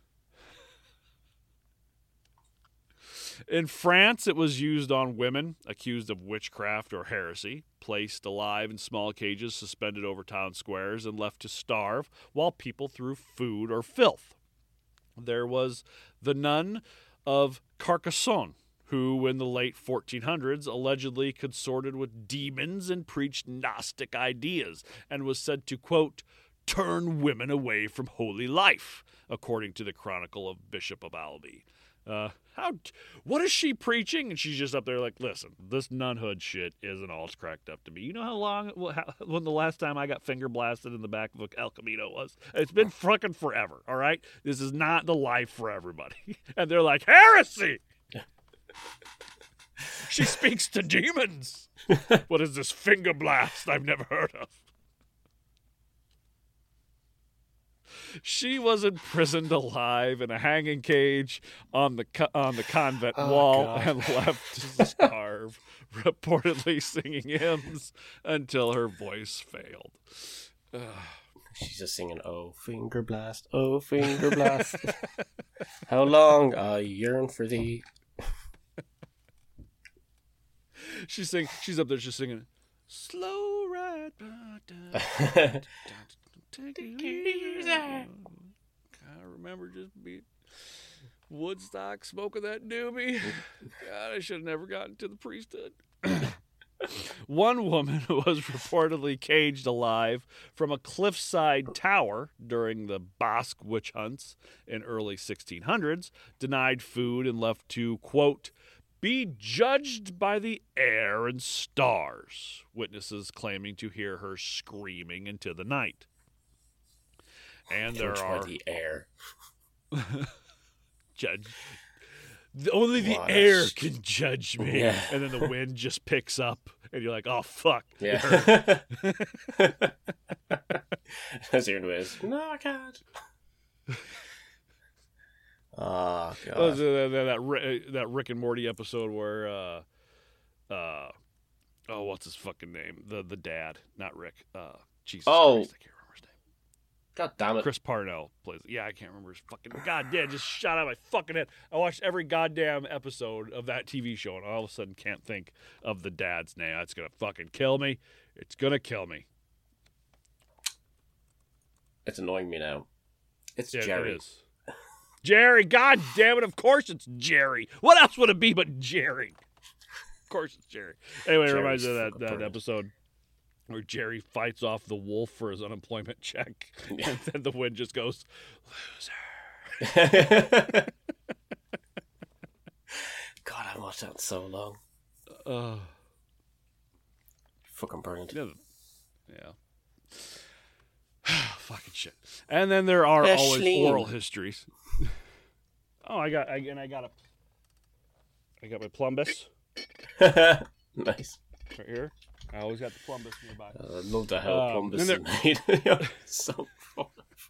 In France, it was used on women accused of witchcraft or heresy, placed alive in small cages suspended over town squares and left to starve while people threw food or filth. There was the nun of Carcassonne, who in the late fourteen hundreds allegedly consorted with demons and preached Gnostic ideas and was said to, quote, turn women away from holy life, according to the Chronicle of Bishop of Albi. Uh, how? What is she preaching? And she's just up there like, listen, this nunhood shit isn't all it's cracked up to be. You know how long, how, when the last time I got finger blasted in the back of El Camino was? It's been fucking forever, all right? This is not the life for everybody. And they're like, heresy! She speaks to demons! What is this finger blast I've never heard of? She was imprisoned alive in a hanging cage on the co- on the convent Oh, wall God. and left to starve, reportedly singing hymns until her voice failed. Ugh. She's just singing, oh, finger blast, oh, finger blast. How long I yearn for thee. She's sing. She's up there just singing, slow ride. ba, da, da, da, da, take it easy. I remember just being Woodstock smoking that doobie. God, I should have never gotten to the priesthood. One woman was reportedly caged alive from a cliffside tower during the Basque witch hunts in early sixteen hundreds, denied food and left to, quote, be judged by the air and stars, witnesses claiming to hear her screaming into the night. And there Judged are by the air. judge The, only the What a air sh- can judge me. Yeah. And then the wind just picks up, and you're like, oh, fuck. Yeah. As you're in the ways. No, I can't. Oh, God. Oh, that, that, that, Ri- that Rick and Morty episode where, uh, uh, oh, what's his fucking name? The the dad, not Rick. Uh, Jesus Oh. Christ, I can't remember his name. God damn it. Chris Parnell plays. Yeah, I can't remember his fucking. God damn, just shot out my fucking head. I watched every goddamn episode of that T V show, and all of a sudden can't think of the dad's name. That's gonna fucking kill me. It's gonna kill me. It's annoying me now. It's Yeah, Jerry. It is. Jerry, god damn it, of course it's Jerry. What else would it be but Jerry? Of course it's Jerry. Anyway, it Jerry's reminds me of that, fucking that brilliant. episode where Jerry fights off the wolf for his unemployment check. Yeah. And then the wind just goes, loser. God, I watched that in so long. Uh, Fucking brilliant. yeah. yeah. Fucking shit. And then there are always Ashleen. oral histories. oh, I got, I, and I got a, I got my plumbus Nice. right here. I always got the plumbus nearby. I love the how Um, Plumbus and is made. Yeah, it's so fun.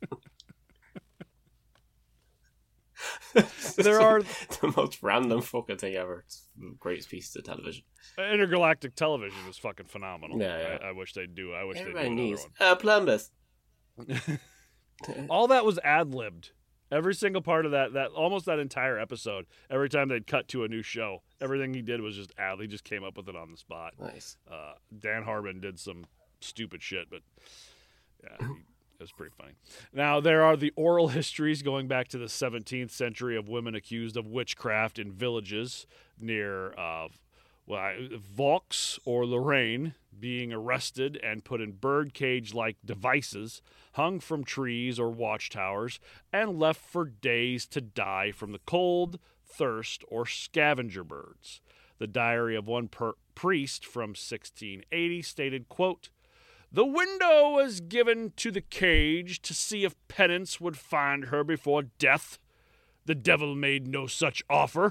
There are the most random fucking thing ever. It's the greatest piece of television. intergalactic television is fucking phenomenal. Yeah, yeah. I, I wish they'd do. I wish Everybody they'd do needs another a Plumbus. one. All that was ad libbed. Every single part of that, that almost that entire episode. Every time they'd cut to a new show, everything he did was just ad. He just came up with it on the spot. Nice. Uh, Dan Harmon did some stupid shit, but yeah, he, it was pretty funny. Now, there are the oral histories going back to the seventeenth century of women accused of witchcraft in villages near uh, well, Vaux or Lorraine being arrested and put in birdcage-like devices hung from trees or watchtowers and left for days to die from the cold, thirst, or scavenger birds. The diary of one per- priest from sixteen eighty stated, quote, "The window was given to the cage to see if penance would find her before death. The devil made no such offer."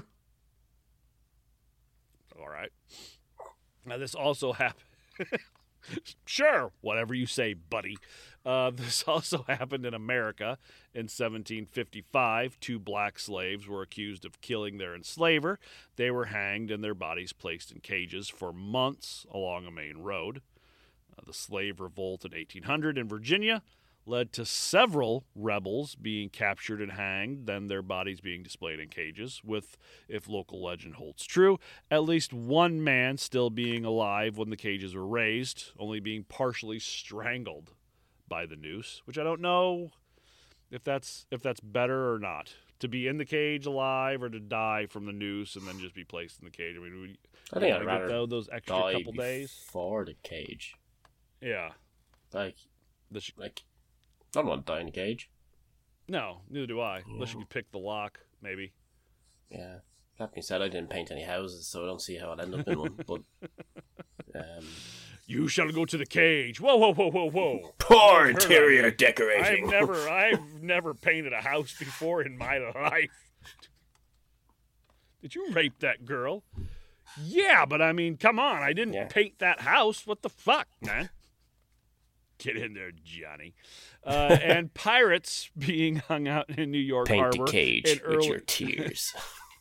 All right. Now, this also happened. Sure, whatever you say, buddy. Uh, this also happened in America in seventeen fifty-five. Two black slaves were accused of killing their enslaver. They were hanged and their bodies placed in cages for months along a main road. Uh, the slave revolt in eighteen hundred in Virginia led to several rebels being captured and hanged, then their bodies being displayed in cages, with, if local legend holds true, at least one man still being alive when the cages were raised, only being partially strangled by the noose, which I don't know if that's if that's better or not. To be in the cage alive or to die from the noose and then just be placed in the cage. I mean, we, I think we I'd get rather tho- those extra die couple days. before the cage. Yeah. Like, The sh- like, I don't want to die in a cage. no, neither do I. Unless you Yeah. could pick the lock, maybe. Yeah. That being said, I didn't paint any houses, so I don't see how I'd end up in one. But, um, You shall go to the cage. Whoa, whoa, whoa, whoa, whoa. poor I've heard interior of it. decorating. I've never, I've never painted a house before in my life. Did you rape that girl? Yeah, but I mean, come on. I didn't Yeah. paint that house. What the fuck, man? Get in there, Johnny. Uh, and pirates being hung out in New York Paint Harbor the cage in with early- your tears.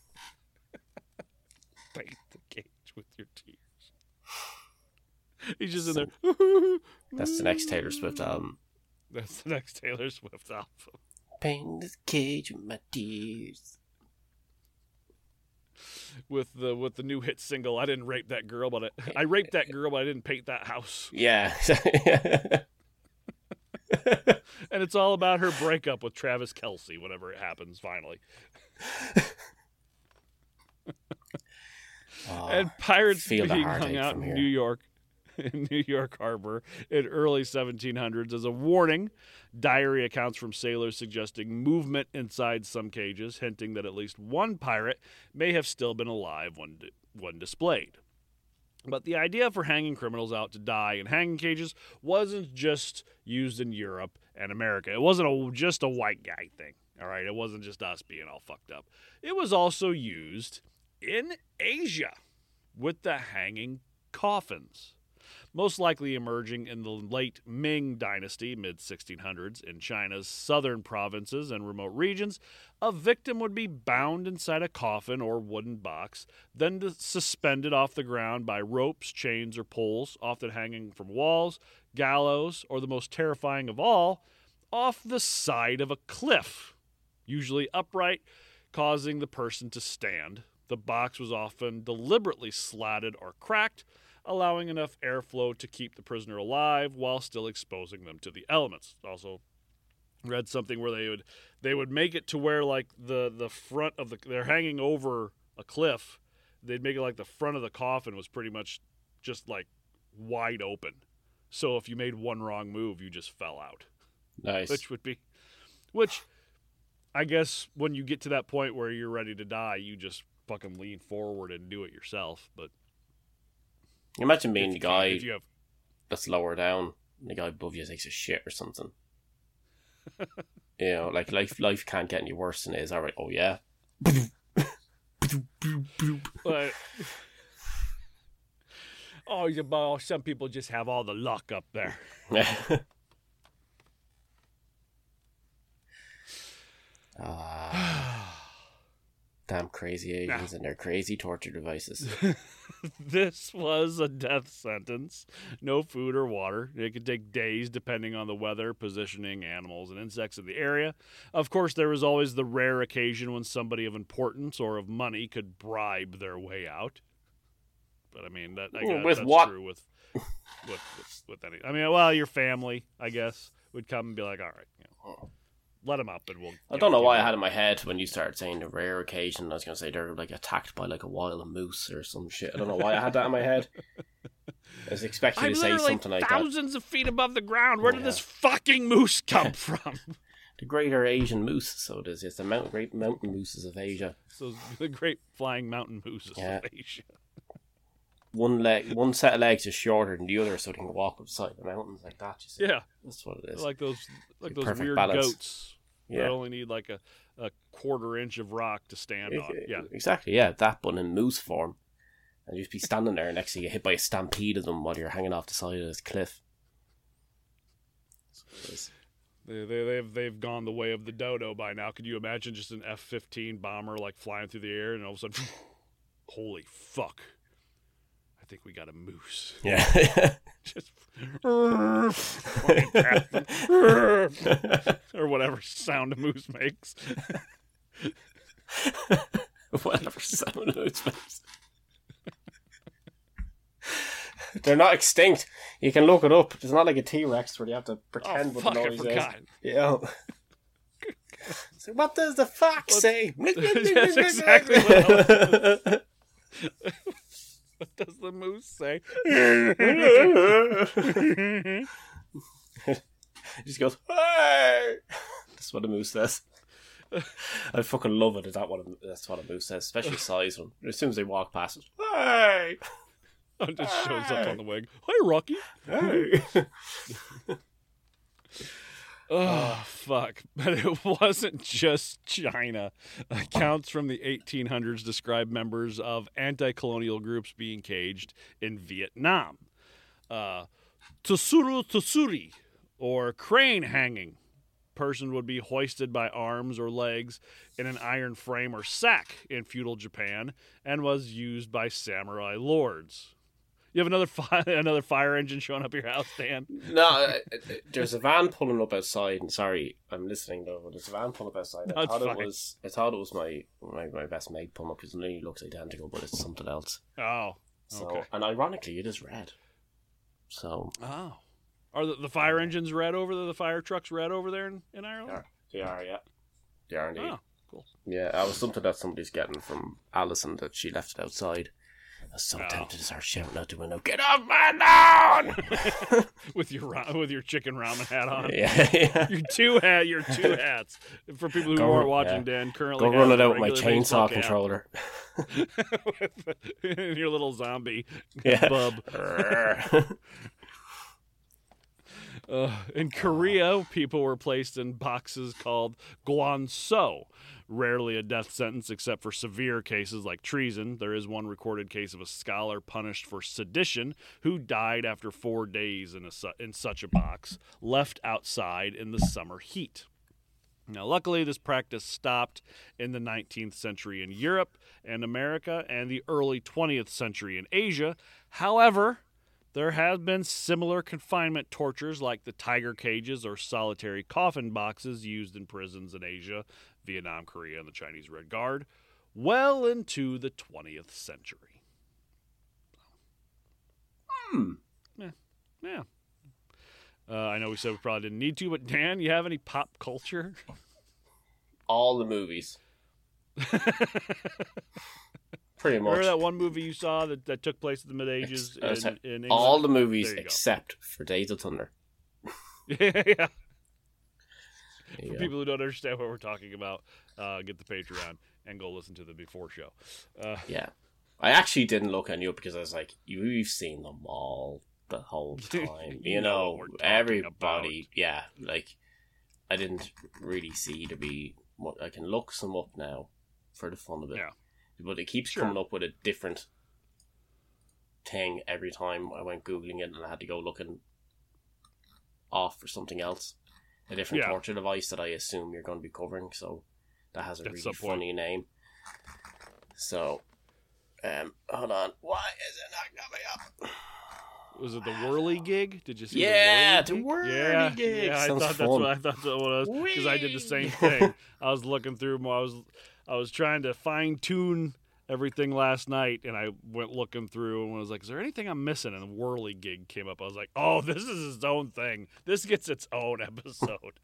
Paint the cage with your tears. He's just in there. That's the next Taylor Swift album. That's the next Taylor Swift album. Paint the cage with my tears. With the with the new hit single, I didn't rape that girl, but I, I raped that girl, but I didn't paint that house. Yeah. And it's all about her breakup with Travis Kelce whenever it happens finally. Oh, And pirates feel the being hung heartache out from in here. New York, in New York Harbor in early seventeen hundreds as a warning. Diary accounts from sailors suggesting movement inside some cages, hinting that at least one pirate may have still been alive when di- when displayed. But the idea for hanging criminals out to die in hanging cages wasn't just used in Europe and America. It wasn't a, just a white guy thing. All right, it wasn't just us being all fucked up. It was also used in Asia with the hanging coffins, most likely emerging in the late Ming Dynasty, mid sixteen hundreds, in China's southern provinces and remote regions. A victim would be bound inside a coffin or wooden box, then suspended off the ground by ropes, chains, or poles, often hanging from walls, gallows, or the most terrifying of all, off the side of a cliff, usually upright, causing the person to stand. The box was often deliberately slatted or cracked, allowing enough airflow to keep the prisoner alive while still exposing them to the elements. Also read something where they would they would make it to where like the, the front of the they're hanging over a cliff. They'd make it like the front of the coffin was pretty much just like wide open. So if you made one wrong move, you just fell out. Nice. Which would be which I guess when you get to that point where you're ready to die, you just fucking lean forward and do it yourself. But imagine being the guy if you have, that's lower down, and the guy above you takes a shit or something. You know, like life life can't get any worse than it is. All right, oh yeah. but, oh, you, well, some people just have all the luck up there. Ah. Damn crazy Asians nah. and their crazy torture devices. This was a death sentence. No food or water. It could take days depending on the weather, positioning, animals, and insects in the area. Of course, there was always the rare occasion when somebody of importance or of money could bribe their way out. But I mean, that I guess with that's what? true with, with with with any. I mean, well, your family, I guess, would come and be like, all right, you know, let them up and we'll... I don't know, know why I had in my head when you started saying the rare occasion, I was going to say they're like attacked by like a wild moose or some shit. I don't know why I had that in my head. I was expecting you to say something like that. Thousands of feet above the ground. Where yeah. did this fucking moose come from? The greater Asian moose, so it is. It's the mountain, great mountain mooses of Asia. So the great flying mountain mooses yeah. of Asia. One leg, one set of legs is shorter than the other, so they can walk up the side of the mountains like that. You see? Yeah, that's what it is. Like those, like, like those weird balance. goats. Yeah. That only need like a, a quarter inch of rock to stand it, on. Yeah, exactly. Yeah, that, but in moose form, and you just be standing there, and next thing you get hit by a stampede of them while you're hanging off the side of this cliff. They, they, they've they've gone the way of the dodo by now. Could you imagine just an F fifteen bomber like flying through the air, and all of a sudden, holy fuck! I think we got a moose. Yeah. Just or whatever sound a moose makes. Whatever sound a moose makes. They're not extinct. You can look it up. It's not like a T-Rex where you have to pretend oh, what fuck, the noise I forgot. is. Yeah. So what does the fox what? say? That's exactly what I was What does the moose say? He just goes, hey! That's what a moose says. I fucking love it. Is that what a, that's what a moose says, especially size one. As soon as they walk past it, hey! It just shows hey. up on the wing. Hi, Rocky. Hey. Oh, fuck. But it wasn't just China. Accounts from the eighteen hundreds describe members of anti-colonial groups being caged in Vietnam. Uh, Tsuru Tsuri, or crane hanging. Person would be hoisted by arms or legs in an iron frame or sack in feudal Japan and was used by samurai lords. You have another fi- another fire engine showing up at your house, Dan? No, uh, there's a van pulling up outside. And sorry, I'm listening though. But there's a van pulling up outside. I thought fine. it was. I thought it was my, my, my best mate pulling up because it nearly looks identical, but it's something else. Oh, so, okay. And ironically, it is red. So. Oh, are the, the fire engines red over there? The fire trucks red over there in, in Ireland? They are, they are, yeah. They are indeed. Oh, cool. Yeah, that was something that somebody's getting from Alison that she left it outside. I was so oh. tempted to start shouting out the window, "Get off my lawn!" with your with your chicken ramen hat on. Yeah, yeah. Your two hat, your two hats. For people who go, aren't watching, yeah. Dan currently go run it out with my chainsaw controller. with your little zombie yeah. bub. Uh, in Korea, people were placed in boxes called guanso. Rarely a death sentence except for severe cases like treason. There is one recorded case of a scholar punished for sedition who died after four days in, a, in such a box, left outside in the summer heat. Now, luckily, this practice stopped in the nineteenth century in Europe and America and the early twentieth century in Asia. However, there have been similar confinement tortures like the tiger cages or solitary coffin boxes used in prisons in Asia, Vietnam, Korea, and the Chinese Red Guard, well into the twentieth century. Hmm. Yeah. Yeah. Uh, I know we said we probably didn't need to, but Dan, you have any pop culture? All the movies. Pretty much. Remember that one movie you saw that, that took place in the mid ages in, Ex- in England? all the movies There you go. except for Days of Thunder. yeah. There you For go. people who don't understand what we're talking about, uh, get the Patreon and go listen to the before show. Uh, Yeah. I actually didn't look at you because I was like, you've seen them all the whole time. You You know know, what we're talking everybody. Yeah, like, I didn't really see to be. I can look some up now for the fun of it. Yeah. But it keeps Sure. coming up with a different thing every time I went Googling it, and I had to go looking off for something else. A different Yeah. torture device that I assume you're going to be covering, so that has a At really some point. funny name. So, um, hold on. Why is it not coming up? Was it the Whirly Gig? Did you see Yeah, the the Whirly Whirly yeah, Gig. Yeah, I Sounds thought that's fun. what I thought that was because I did the same thing. I was looking through. I was I was trying to fine tune everything last night, and I went looking through and was like, "Is there anything I'm missing?" And the Whirly Gig came up. I was like, "Oh, this is its own thing. This gets its own episode."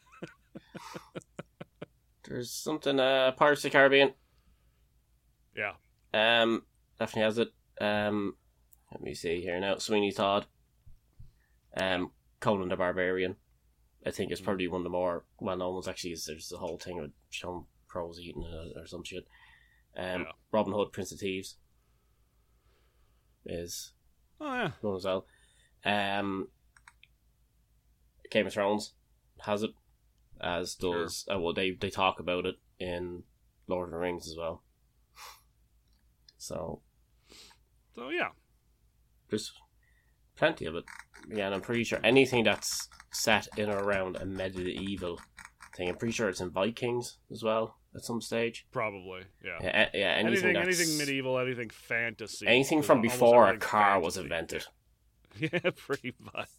There's something, uh, Pirates of the Caribbean. Yeah. Um, definitely has it. Um, let me see here now. Sweeney Todd. Um, Conan the Barbarian. I think it's probably one of the more well-known ones. Actually, is there's the whole thing with Sean Prose eating it or some shit. Um, Yeah. Robin Hood, Prince of Thieves is Oh yeah. one as well. Um, Game of Thrones has it, as does uh, well they they talk about it in Lord of the Rings as well. So So yeah. there's plenty of it. Yeah, and I'm pretty sure anything that's set in or around a medieval thing, I'm pretty sure it's in Vikings as well at some stage. Probably. Yeah. Yeah, yeah anything anything, that's, anything medieval, anything fantasy, anything is from almost before a everything's car was fantasy. invented. Yeah, pretty much.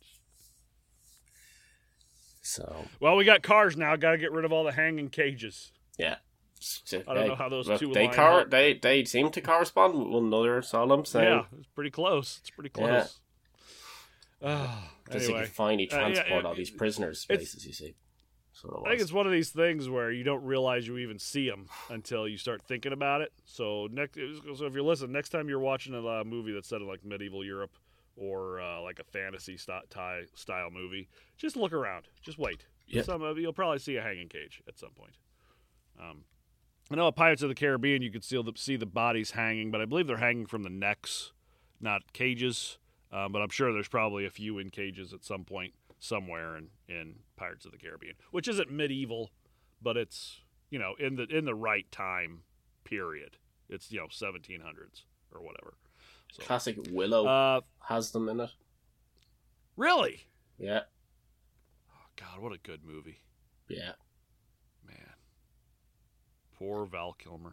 So Well, we got cars now. Got to get rid of all the hanging cages. yeah, I don't know how those two they line car up. they they seem to correspond with one another. That's all I'm saying. Yeah, it's pretty close. It's pretty Yeah. close. Ah, Because anyway, they can finally Uh, yeah, transport it- all these prisoners it's- places. You see, so it I think was. it's one of these things where you don't realize you even see them until you start thinking about it. So next, so if you're listening, next time you're watching a uh, movie that's set in like medieval Europe or uh, like a fantasy st- ty- style movie, just look around. Just wait. Yeah. Some of you'll probably see a hanging cage at some point. Um, I know at Pirates of the Caribbean you could still see the bodies hanging, but I believe they're hanging from the necks, not cages. Um, but I'm sure there's probably a few in cages at some point somewhere in, in Pirates of the Caribbean, which isn't medieval, but it's, you know, in the in the right time period. It's, you know, seventeen hundreds or whatever. So, Classic Willow uh, has them in it. really? Yeah, Oh, God, what a good movie, yeah. man. Poor Val Kilmer.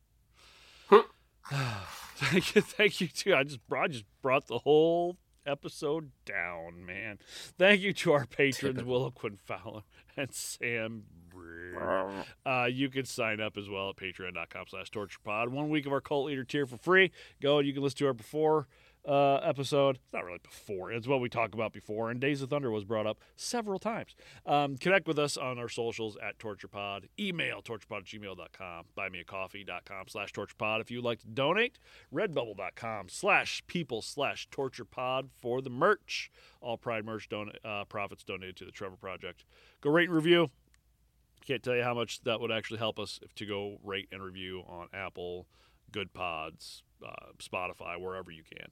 thank you, thank you too. I just brought, I just brought the whole episode down, man. Thank you to our patrons, Typical. Willow Quinn Fowler and Sam Breer. Uh, you can sign up as well at patreon.com slash torturepod. One week of our cult leader tier for free. Go and you can listen to our before uh, episode. It's not really before. It's what we talked about before. And Days of Thunder was brought up several times. Um, connect with us on our socials at torturepod. Email torturepod at gmail dot com. Buymeacoffee.com slash torturepod. If you'd like to donate, redbubble.com slash people slash torturepod for the merch. All Pride merch don- uh, profits donated to the Trevor Project. Go rate and review. Can't tell you how much that would actually help us if to go rate and review on Apple, Good Pods, uh, Spotify, wherever you can.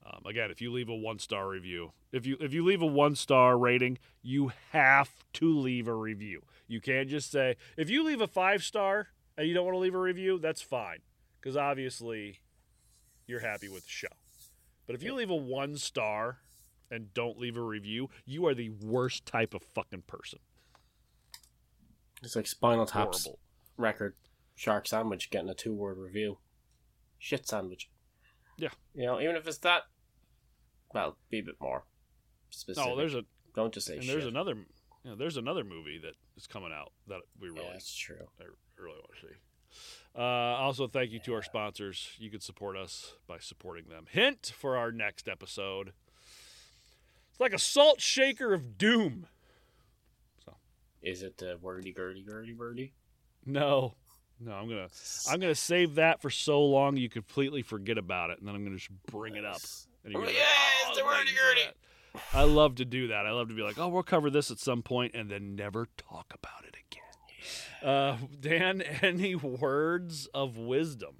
Um, again, if you leave a one-star review, if you if you leave a one-star rating, you have to leave a review. You can't just say, if you leave a five-star and you don't want to leave a review, that's fine. Because obviously you're happy with the show. But if you leave a one-star and don't leave a review, you are the worst type of fucking person. It's like Spinal Tap's Horrible. record, Shark Sandwich, getting a two-word review. Shit sandwich. Yeah. You know, even if it's that, well, be a bit more specific. Oh, there's a Don't just say and shit. there's another you know, there's another movie that is coming out that we really Yeah, that's true. I really want to see. Uh, also, thank you to our sponsors. You can support us by supporting them. Hint for our next episode. It's like a salt shaker of doom. So, Is it uh, wordy, gurdy, gurdy, birdy? no. No, I'm gonna I'm gonna save that for so long you completely forget about it, and then I'm gonna just bring it up. And you're Oh, gonna be yeah, like, it's the thank wordy you for gurdy. that. I love to do that. I love to be like, oh, we'll cover this at some point, and then never talk about it again. Uh, Dan, any words of wisdom?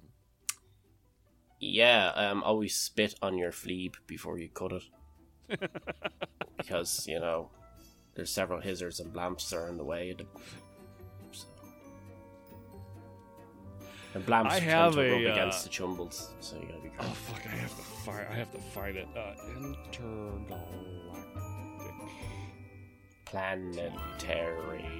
Yeah, um, always spit on your fleeb before you cut it. Because, you know, there's several hizzards and blamps that are in the way. Of the, so. And blamps I tend have to a, rub uh, against the chumbles, so you gotta be Oh careful. fuck! I have to find. I have to find it. Uh, intergalactic. Planetary.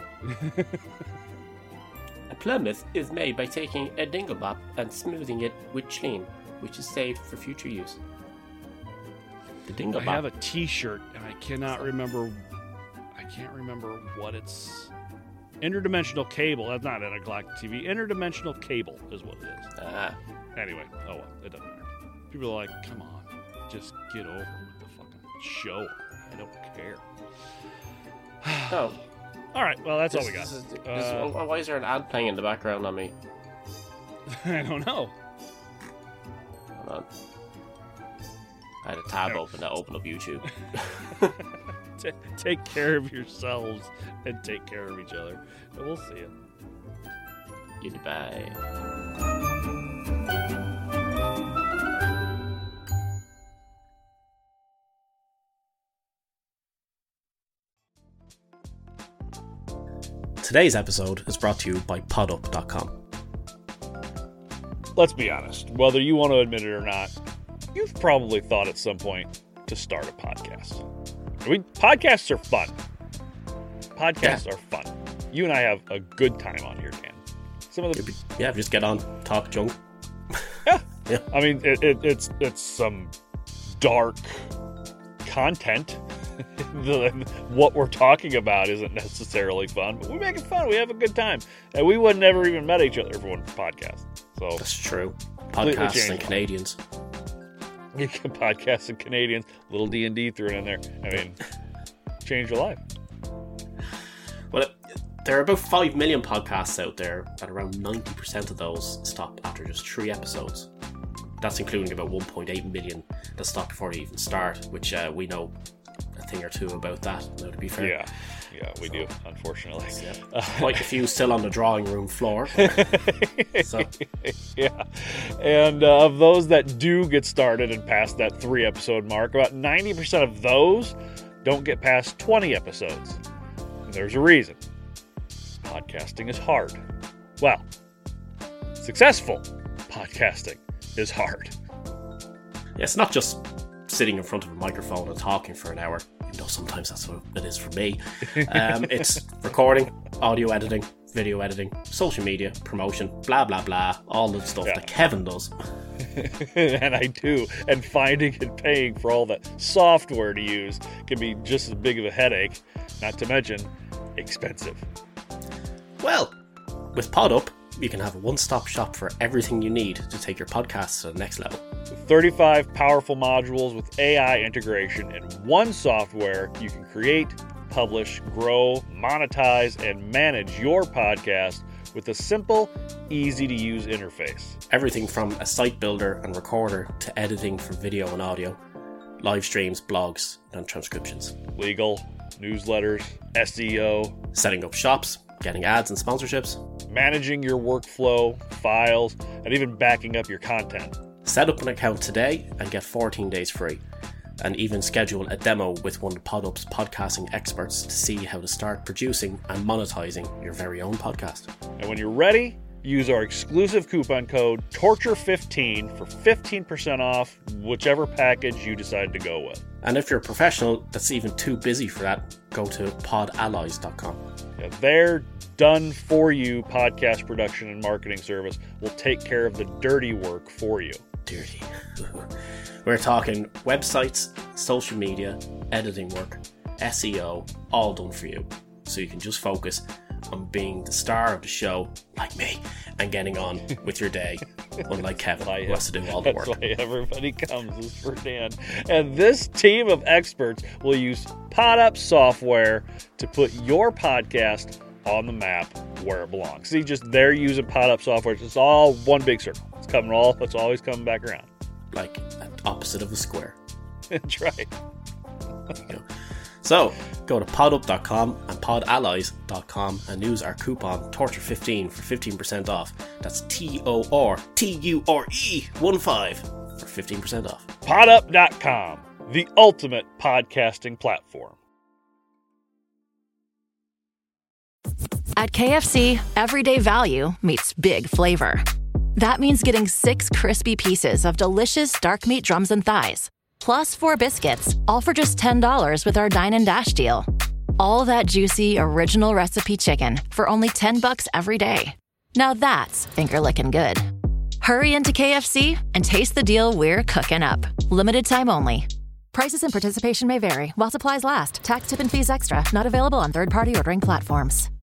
A Plymouth is made by taking a dinglebop and smoothing it with Schleem, which is saved for future use. The I dinglebop. have a T-shirt, and I cannot remember. I can't remember what it's. Interdimensional cable. That's not intergalactic T V. Interdimensional cable is what it is. Ah, Anyway, oh well, it doesn't matter. People are like, "Come on, just get over with the fucking show." I don't care. oh. All right, well, that's all we got. This is- this is- Uh, why is there an ad playing in the background on me? I don't know. Hold on. I had a tab open that opened up YouTube. T- take care of yourselves and take care of each other. And we'll see you. Goodbye. Today's episode is brought to you by podup dot com. Let's be honest. Whether you want to admit it or not, you've probably thought at some point to start a podcast. I mean, podcasts are fun. Podcasts Yeah. are fun. You and I have a good time on here, Dan. Some of the, Yeah, just get on, talk junk. yeah. Yeah. I mean, it, it, it's it's some dark content. The, what we're talking about isn't necessarily fun, but we make it fun. We have a good time, and we would never even met each other for one podcast. So That's true. Completely Podcasts changed. and Canadians. you can podcasts and Canadians, little D and D thrown in there. I mean, change your life. Well, it- there are about five million podcasts out there, and around ninety percent of those stop after just three episodes. That's including about one point eight million that stop before they even start, which uh, we know a thing or two about that, now to be fair. Yeah, yeah, we do, unfortunately. Yeah. Quite a few still on the drawing room floor. So, Yeah, and uh, of those that do get started and past that three episode mark, about ninety percent of those don't get past twenty episodes. And there's a reason. Podcasting is hard. Well, successful podcasting is hard. yeah, it's not just sitting in front of a microphone and talking for an hour, even though sometimes that's what it is for me. Um, it's recording, audio editing, video editing, social media, promotion, blah, blah, blah, all the stuff Yeah. that Kevin does. And I do. And finding and paying for all that software to use can be just as big of a headache, not to mention expensive. Well, with PodUp, you can have a one-stop shop for everything you need to take your podcast to the next level. With thirty-five powerful modules with A I integration and one software, you can create, publish, grow, monetize, and manage your podcast with a simple, easy-to-use interface. Everything from a site builder and recorder to editing for video and audio, live streams, blogs, and transcriptions. Legal, newsletters, S E O, Setting up shops, getting ads and sponsorships, managing your workflow, files, and even backing up your content. Set up an account today and get fourteen days free. And even schedule a demo with one of PodUp's podcasting experts to see how to start producing and monetizing your very own podcast. And when you're ready, use our exclusive coupon code torture fifteen for fifteen percent off whichever package you decide to go with. And if you're a professional that's even too busy for that, go to pod allies dot com. Yeah, their done-for-you podcast production and marketing service will take care of the dirty work for you. Dirty. We're talking websites, social media, editing work, S E O, all done for you. So you can just focus on being the star of the show, like me, and getting on with your day, unlike Kevin, who has to do all the work. That's why everybody comes is for Dan. And this team of experts will use PodUp software to put your podcast on the map where it belongs. See, just they're using PodUp software. It's all one big circle. It's coming all. It's always coming back around. Like an opposite of a square. That's right. There you go. So, go to pod up dot com and pod allies dot com and use our coupon torture fifteen for fifteen percent off. That's T O R T U R E one five for fifteen percent off. pod up dot com, the ultimate podcasting platform. At K F C, everyday value meets big flavor. That means getting six crispy pieces of delicious dark meat drums and thighs, plus four biscuits, all for just ten dollars with our Dine and Dash deal. All that juicy, original recipe chicken for only ten bucks every day. Now that's finger-licking good. Hurry into K F C and taste the deal we're cooking up. Limited time only. Prices and participation may vary while supplies last. Tax, tip, and fees extra. Not available on third-party ordering platforms.